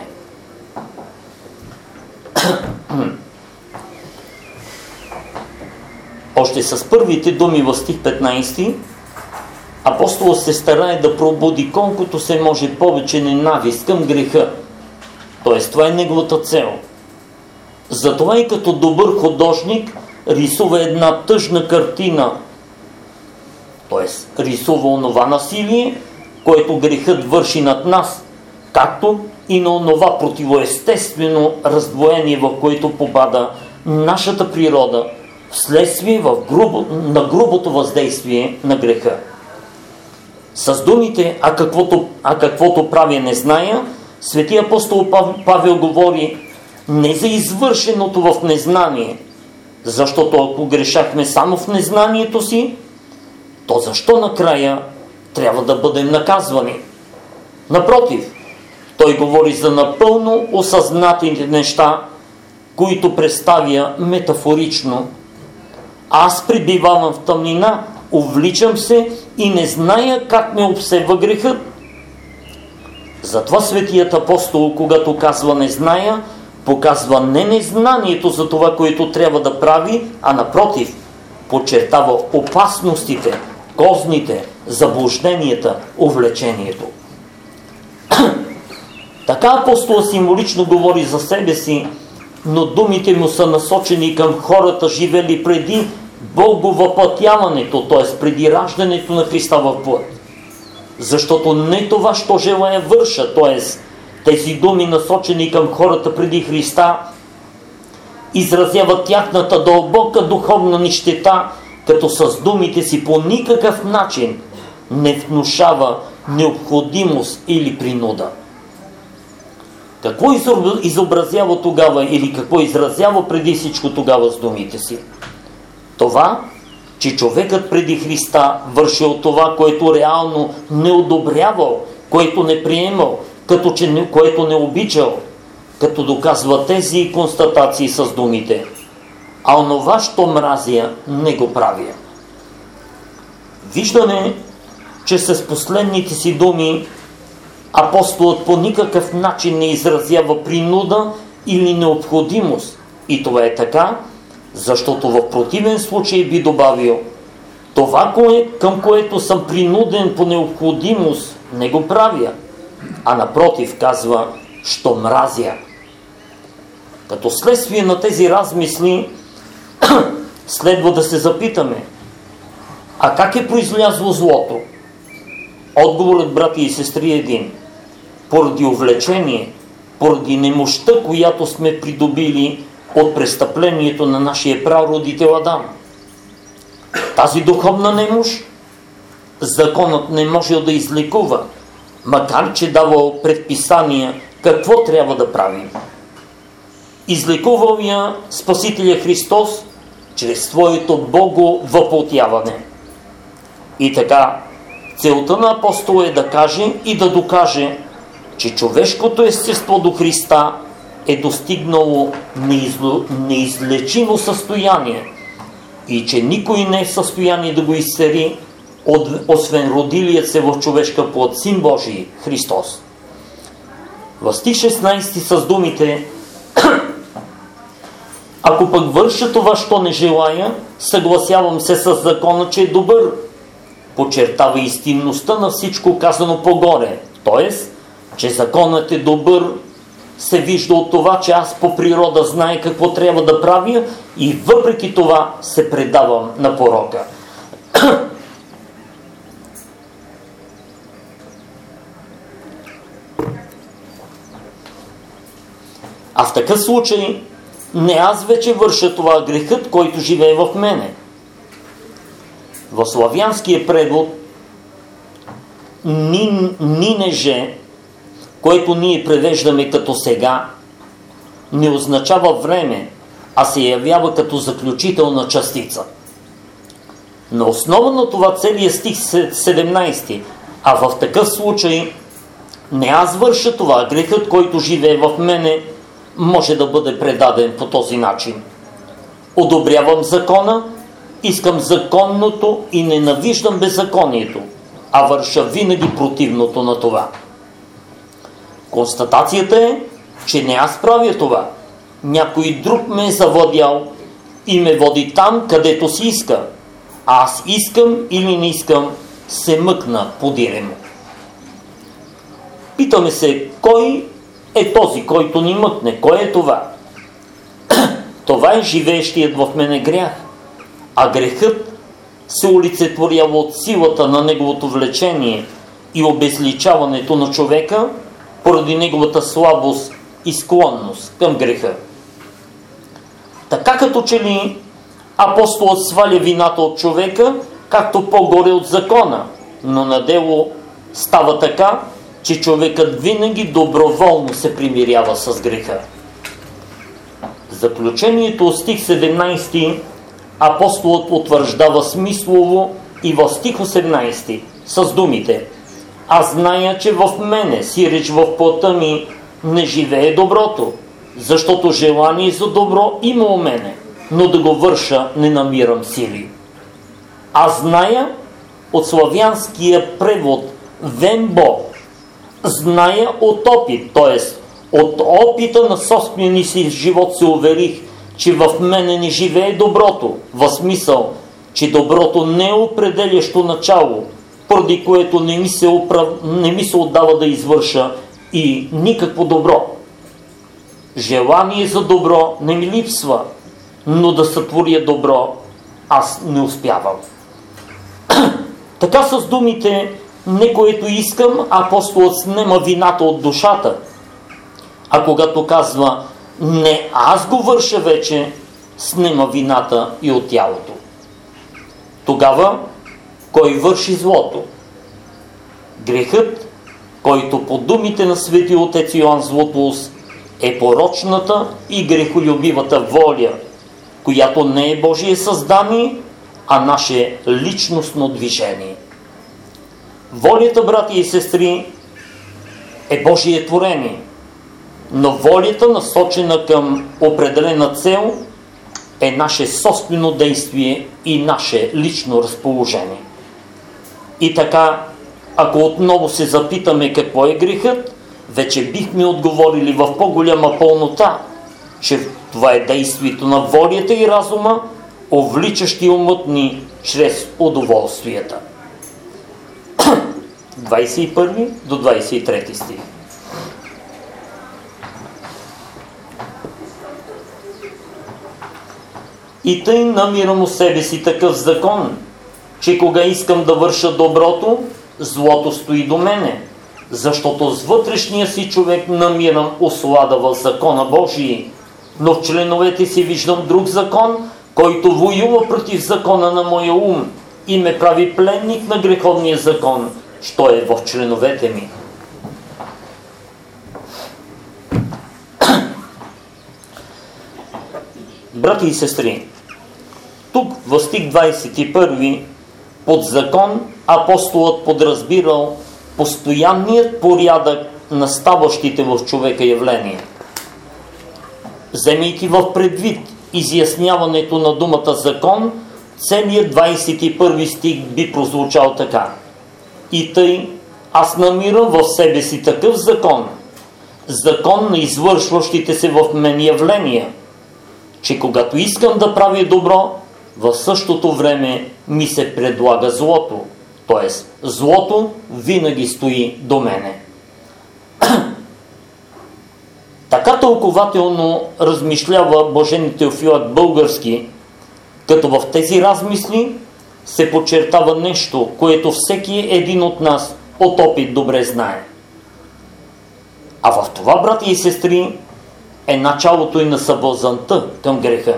Още с първите думи в стих 15 апостолът се старае да пробуди колкото се може повече ненавист към греха. Тоест, това е неговата цел. Затова и като добър художник рисува една тъжна картина. Тоест, рисува онова насилие, което грехът върши над нас, както и на онова противоестествено раздвоение, в което попада нашата природа, вследствие на грубото въздействие на греха. С думите, а каквото правя не зная, свети апостол Павел говори не за извършеното в незнание, защото ако грешахме само в незнанието си, то защо накрая трябва да бъдем наказвани? Напротив, той говори за напълно осъзнатите неща, които представя метафорично. Аз пребивавам в тъмнина, увличам се и не зная как ме обсебва грехът. Затова светият апостол, когато казва не зная, показва не незнанието за това, което трябва да прави, а напротив, подчертава опасностите, козните, заблужденията, увлечението. Така апостол символично говори за себе си, но думите му са насочени към хората, живели преди боговъплътяването, т.е. преди раждането на Христа в плът. Защото не това, що желая върша, т.е. тези думи насочени към хората преди Христа, изразяват тяхната дълбока духовна нищета, като с думите си по никакъв начин не внушава необходимост или принуда. Какво изобразява тогава или какво изразява преди всичко тогава с думите си? Това, че човекът преди Христа вършил това, което реално не одобрявал, което не приемал, което не обичал, като доказва тези констатации с думите. А онова, що мразя, не го правя. Виждаме че с последните си думи апостолът по никакъв начин не изразява принуда или необходимост. И това е така, защото в противен случай би добавил: това, към което съм принуден по необходимост, не го правя. А напротив казва: що мразя. Като следствие на тези размисли следва да се запитаме: а как е произлязло злото? Отговорът, брати и сестри, е един: поради увлечение, поради немощта, която сме придобили от престъплението на нашия прародител Адам. Тази духовна немощ законът не можел да излекува, макар че давал предписания какво трябва да правим. Излекувал я Спасителя Христос чрез своето боговъплътяване. И така, целта на апостола е да каже и да докаже, че човешкото естество до Христа е достигнало неизлечимо състояние и че никой не е в състояние да го изцери, освен родилият се в човешка плът Син Божий Христос. В стих 16 с думите: ако пък върша това, що не желая, съгласявам се с закона, че е добър. Подчертава истинността на всичко казано по-горе, т.е. че законът е добър, се вижда от това, че аз по природа знае какво трябва да правя и въпреки това се предавам на порока. А в такъв случай не аз вече върша това, грехът, който живее в мене. В славянския превод нинеже, което ние превеждаме като сега, не означава време, а се явява като заключителна частица. На основа на това целият стих 17, а в такъв случай не аз върша това, грехът, който живее в мене, може да бъде предаден по този начин. Одобрявам закона, искам законното и ненавиждам беззаконието, а върша винаги противното на това. Констатацията е, че не аз правя това. Някой друг ме е завладял и ме води там, където си иска. А аз искам или не искам, се мъкна подиремо. Питаме се, кой е този, който ни мъкне? Кой е това? Това е живеещият в мене грях. А грехът се олицетворява от силата на неговото влечение и обезличаването на човека поради неговата слабост и склонност към греха. Така като че ли апостолът сваля вината от човека, както по-горе от закона, но на дело става така, че човекът винаги доброволно се примирява с греха. Заключението от стих 17 апостолът потвърждава смислово и в стих 18 с думите: аз зная, че в мене, сиреч в плътта ми, не живее доброто, защото желание за добро има у мене, но да го върша не намирам сили. Аз зная от славянския превод вембо, зная от опит, т.е. от опита на собствения си живот се уверих, че в мене не живее доброто, в смисъл, че доброто не е определящо начало, поради което не ми се отдава да извърша и никакво добро. Желание за добро не ми липсва, но да сътворя добро аз не успявам. Така с думите не което искам, апостолът снема вината от душата. А когато казва не аз го върша вече, снема вината и от тялото. Тогава кой върши злото? Грехът, който по думите на свети отец Йоан Златоуст е порочната и грехолюбивата воля, която не е Божие създание, а наше личностно движение. Волята, брати и сестри, е Божие творение, но волята, насочена към определена цел, е наше собствено действие и наше лично разположение. И така, Ако отново се запитаме какво е грехът, вече бихме отговорили в по-голяма пълнота, че това е действието на волята и разума, увличащи умът ни чрез удоволствията. 21 до 23 стих. И тъй намирам у себе си такъв закон, че кога искам да върша доброто, злото стои до мене, защото с вътрешния си човек намирам услада в закона Божий, но в членовете си виждам друг закон, който воюва против закона на моя ум и ме прави пленник на греховния закон, що е в членовете ми. Брати и сестри, тук в стих 21 под закон апостолът подразбирал постоянният порядък на ставащите в човека явления. Вземайки в предвид изясняването на думата закон, целият 21 стих би прозвучал така: и тъй аз намирам в себе си такъв закон, закон на извършващите се в мен явления, че когато искам да правя добро, в същото време ми се предлага злото, т.е. злото винаги стои до мене. Така тълкователно размишлява блажен Теофилак Български, като в тези размисли се подчертава нещо, което всеки един от нас от опит добре знае. А в това, брати и сестри, е началото и на съблазънта към греха.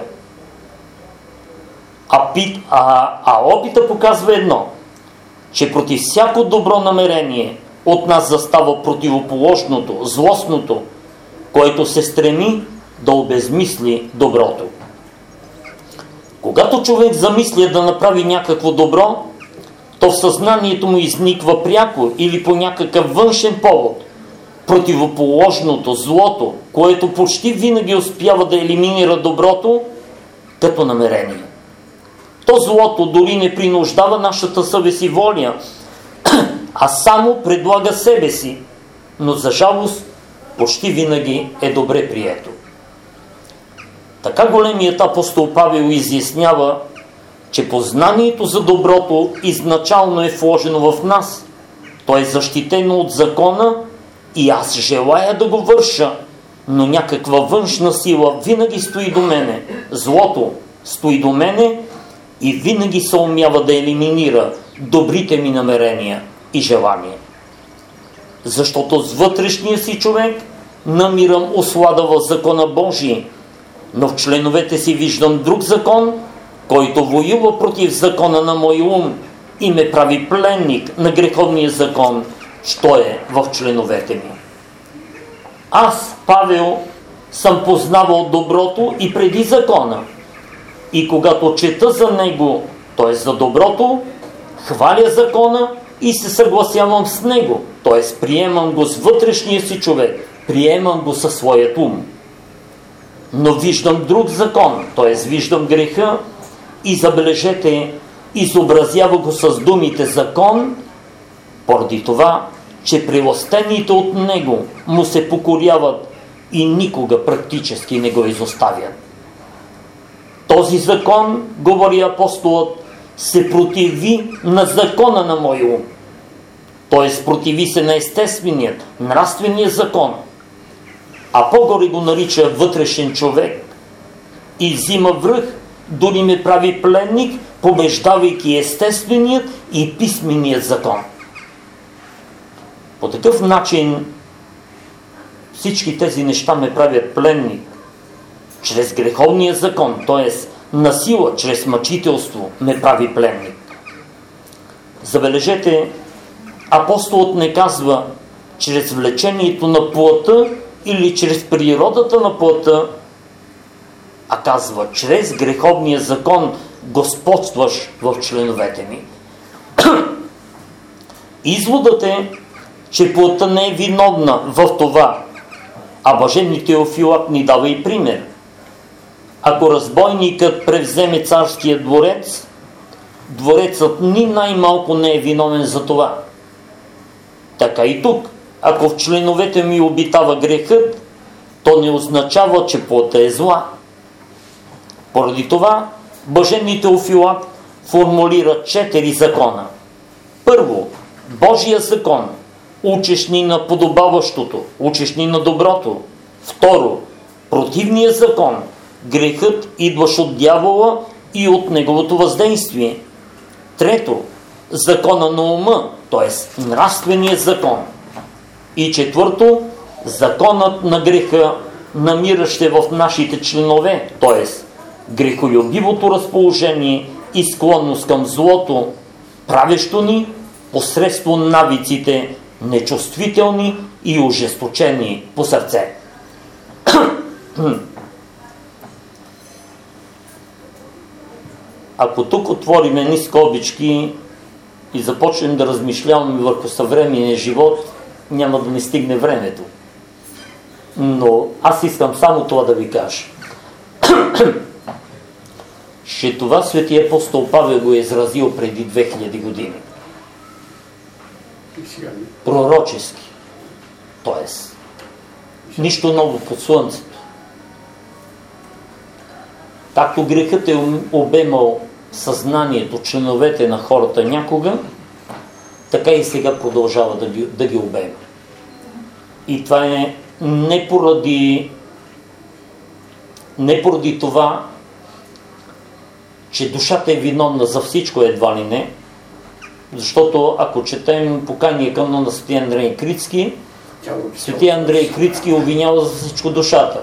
А опита показва едно, че против всяко добро намерение от нас застава противоположното, злостното, което се стреми да обезмисли доброто. Когато човек замисля да направи някакво добро, то в съзнанието му изниква пряко или по някакъв външен повод противоположното, злото, което почти винаги успява да елиминира доброто като намерение. То злото дори не принуждава нашата съвест и воля, а само предлага себе си, но за жалост почти винаги е добре прието. Така големият апостол Павел изяснява, че познанието за доброто изначално е вложено в нас. То е защитено от закона и аз желая да го върша, но някаква външна сила винаги стои до мене. Злото стои до мене и винаги се умява да елиминира добрите ми намерения и желания. Защото с вътрешния си човек намирам услада в закона Божий, но в членовете си виждам друг закон, който воюва против закона на мой ум и ме прави пленник на греховния закон, що е в членовете ми. Аз, Павел, съм познавал доброто и преди закона. И когато чета за него, т.е. за доброто, хваля закона и се съгласявам с него, т.е. приемам го с вътрешния си човек, приемам го със своят ум. Но виждам друг закон, т.е. виждам греха и забележете, изобразява го с думите закон, поради това, че прелъстените от него му се покоряват и никога практически не го изоставят. Този закон, говори апостолът, се противи на закона на мой ум. Т.е. противи се на естественият, нравствения закон. А по-горе го нарича вътрешен човек и взима връх, дори ме прави пленник, побеждавайки естественият и писменият закон. По такъв начин всички тези неща ме правят пленник. Чрез греховния закон, т.е. насила, чрез мъчителство ме прави пленник. Забележете, апостолът не казва чрез влечението на плътта или чрез природата на плътта, а казва чрез греховния закон господстваш в членовете ми. Изводът е, че плътта не е виновна в това, а блажен Теофилак ни дава и пример. Ако разбойникът превземе царския дворец, дворецът ни най-малко не е виновен за това. Така и тук. Ако в членовете ми обитава грехът, то не означава, че плътта е зла. Поради това, блаженни Теофилак формулира 4 закона. Първо, Божия закон, учиш ни на подобаващото, учиш ни на доброто. Второ, противния закон, грехът идваш от дявола и от неговото въздействие. Трето, закона на ума, т.е. нравствения закон. И четвърто, законът на греха, намиращ се в нашите членове, т.е. грехолюбивото разположение и склонност към злото, правещо ни посредством навиците нечувствителни и ожесточени по сърце. Ако тук отворим едни скобички и започнем да размишляваме върху съвременния живот, няма да ни стигне времето. Но аз искам само това да ви кажа. Че това светия апостол Павел го е изразил преди 2000 години. Пророчески. Тоест, нищо ново под слънцето. Както грехът е обемал съзнанието, членовете на хората някога, така и сега продължава да ги обема. И това е не поради това, че душата е виновна за всичко, едва ли не, защото ако четем Покание към на Светия Андрей Критски, Светия Андрей Критски обвинява за всичко душата.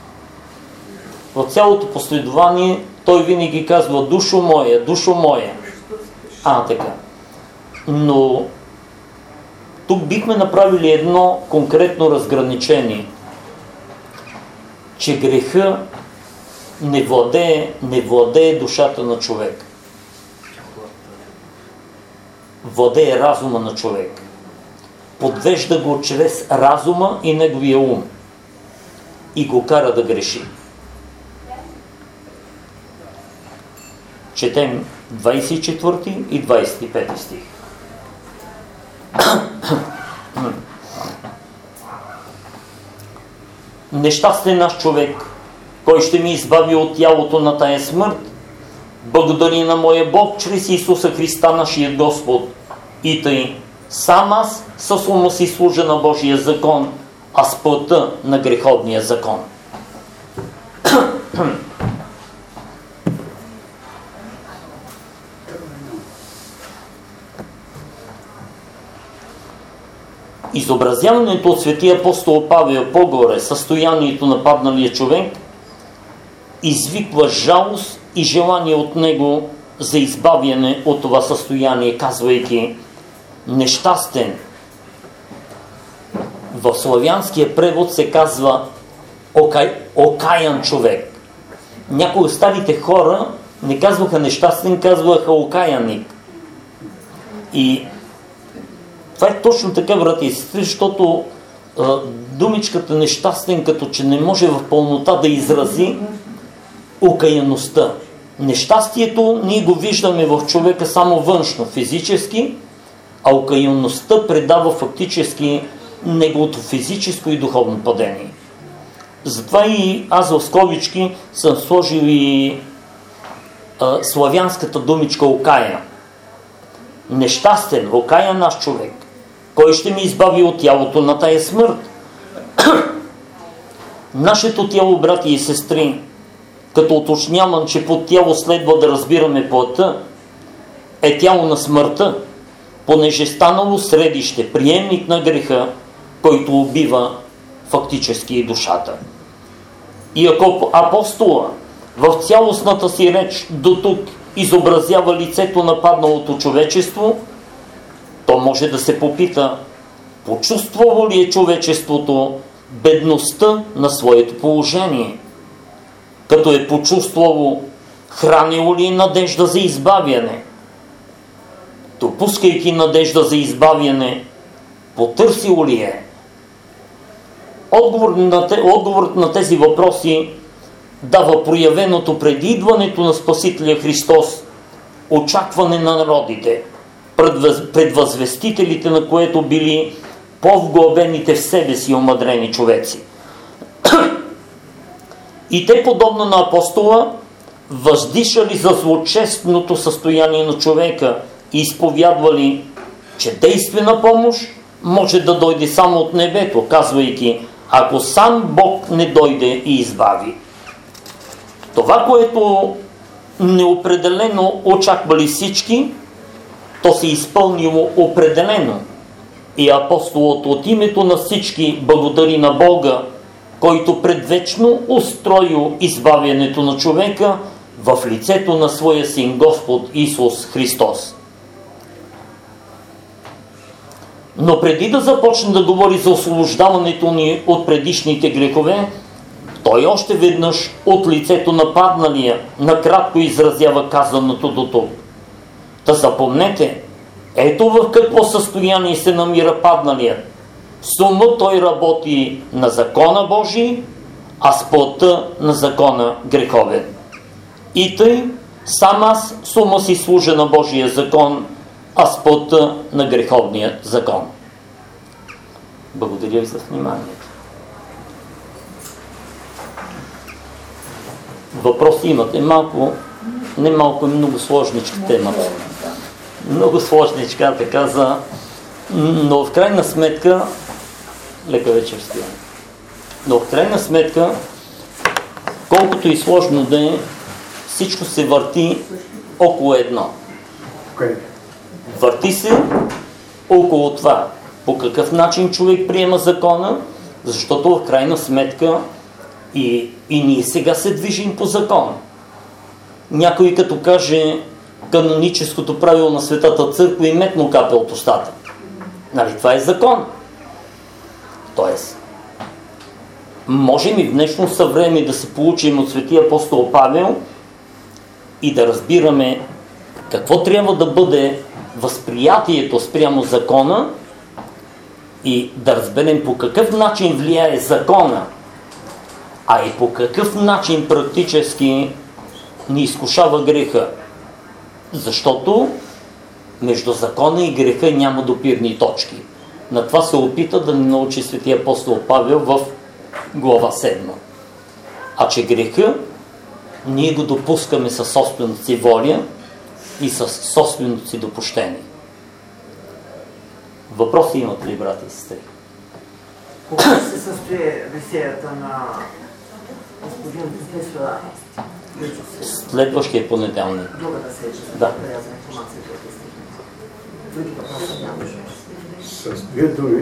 В цялото последование той винаги казва душо моя, душо моя. Така. Но тук бихме направили едно конкретно разграничение, че греха не владее душата на човек. Владее разума на човек. Подвежда го чрез разума и неговия ум. И го кара да греши. Четем 24 и 25 стих. Нещастен наш човек, кой ще ми избави от тялото на тая смърт? Благодари на моя Бог чрез Исуса Христа, нашия Господ. И тъй, сам аз със ума си служа на Божия закон, а с плътта на греховния закон. Изобразяването от светия апостол Павел по-горе, състоянието на падналия човек, извиква жалост и желание от него за избавяне от това състояние, казвайки нещастен. В славянския превод се казва окаян човек. Някои от старите хора не казваха нещастен, казваха окаяник. И това е точно така, брати и сестри, защото думичката нещастен като че не може в пълнота да изрази окаяността. Нещастието ние го виждаме в човека само външно, физически, а окаяността предава фактически неговото физическо и духовно падение. Затова и аз в скобички съм сложил и славянската думичка окаян. Нещастен, окаян наш човек. Кой ще ми избави от тялото на тая смърт? Нашето тяло, брати и сестри, като уточнявам, че под тяло следва да разбираме плътта, е тяло на смъртта, понеже станало средище, приемник на греха, който убива фактически и душата. И ако апостола в цялостната си реч до тук изобразява лицето на падналото човечество, то може да се попита, почувствало ли е човечеството бедността на своето положение? Като е почувствало, хранило ли надежда за избавяне? Допускайки надежда за избавяне, потърсило ли е? Отговорът на тези въпроси дава проявеното преди идването на Спасителя Христос очакване на народите, предвъзвестителите, на което били по-вглъбените в себе си омъдрени човеци. И те, подобно на апостола, въздишали за злочестното състояние на човека и изповядвали, че действена помощ може да дойде само от небето, казвайки, ако сам Бог не дойде и избави. Това, което неопределено очаквали всички, то се изпълнило определено. И апостолът от името на всички благодари на Бога, който предвечно устроил избавянето на човека в лицето на своя син Господ Исус Христос. Но преди да започне да говори за освобождаването ни от предишните грехове, той още веднъж от лицето на падналия накратко изразява казаното до тук. Та запомнете, ето в какво състояние се намира падналият. С ума той работи на закона Божий, а с плътта на закона греховен. И тъй, сам аз с ума си служа на Божия закон, а с плътта на греховния закон. Благодаря ви за вниманието. Въпроси имате? Не малко, много сложничка темата. Много сложничка, така за... Но в крайна сметка... Лека вечер, Стоян. Но в крайна сметка, колкото и сложно да е, всичко се върти около едно. Върти се около това. По какъв начин човек приема закона, защото в крайна сметка и ние сега се движим по закона. Някой като каже каноническото правило на Светата Църква и метно капе от устата. Нали, това е закон. Тоест, можем и в днешно съвремие да се получим от Светия апостол Павел и да разбираме какво трябва да бъде възприятието спрямо закона и да разберем по какъв начин влияе закона, а и по какъв начин практически ни изкушава греха. Защото между закона и греха няма допирни точки. На това се опита да ни научи Светия апостол Павел в глава 7. А че греха ние го допускаме със собствената си воля и със собственото си допущение. Въпроси имат ли, брати и сестри? Кога се състои весеята на господин професор? Следващия понеделник. Другата седмица. Да. Други въпроси нямаше. С две думи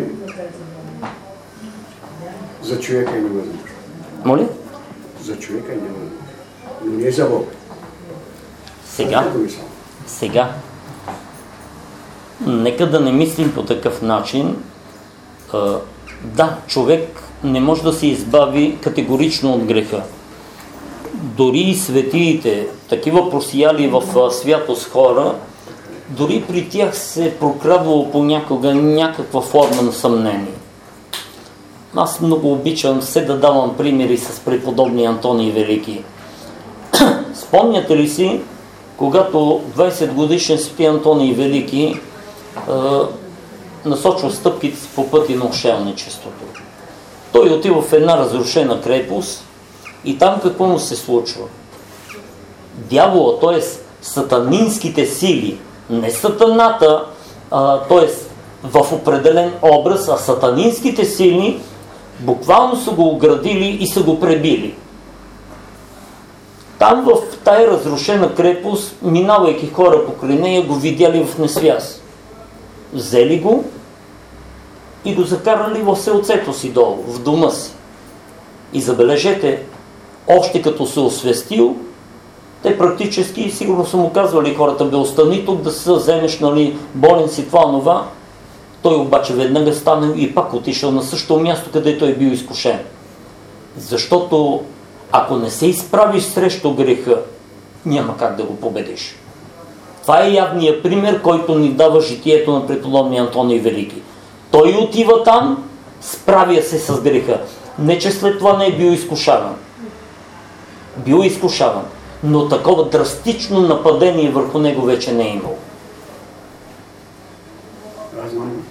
за човека е невъзможно. Моля? За човека е невъзможно. Но не за Бог. Сега. Нека да не мислим по такъв начин. Да, човек не може да се избави категорично от греха. Дори и светиите, такива просияли в святост хора, дори при тях се е прокрадвало понякога някаква форма на съмнение. Аз много обичам все да давам примери с преподобния Антоний Велики. Спомняте ли си, когато 20 годишен свети Антоний Велики насочва стъпките си по пъти на отшелничеството? Той отива в една разрушена крепост и там какво му се случва? Дявола, т.е. сатанинските сили, не сатаната, т.е. в определен образ, а сатанинските сили буквално са го оградили и са го пребили. Там в тая разрушена крепост, минавайки хора покрай нея, го видяли в несвяст. Взели го и го закарали в селцето си долу, в дома си. И забележете, още като се освестил, те практически, сигурно са му казвали хората, бе остани тук да се вземеш, нали, болен си това. Той обаче веднага станал и пак отишъл на същото място, където е бил изкушен. Защото ако не се изправиш срещу греха, няма как да го победиш. Това е явният пример, който ни дава житието на преподобния Антоний Велики. Той отива там, справя се с греха. Не че след това не е бил изкушаван. Бил изкушаван, но такова драстично нападение върху него вече не е имало.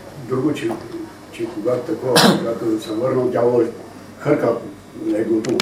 Друго, че когато съм върнал, дявол хърка неговото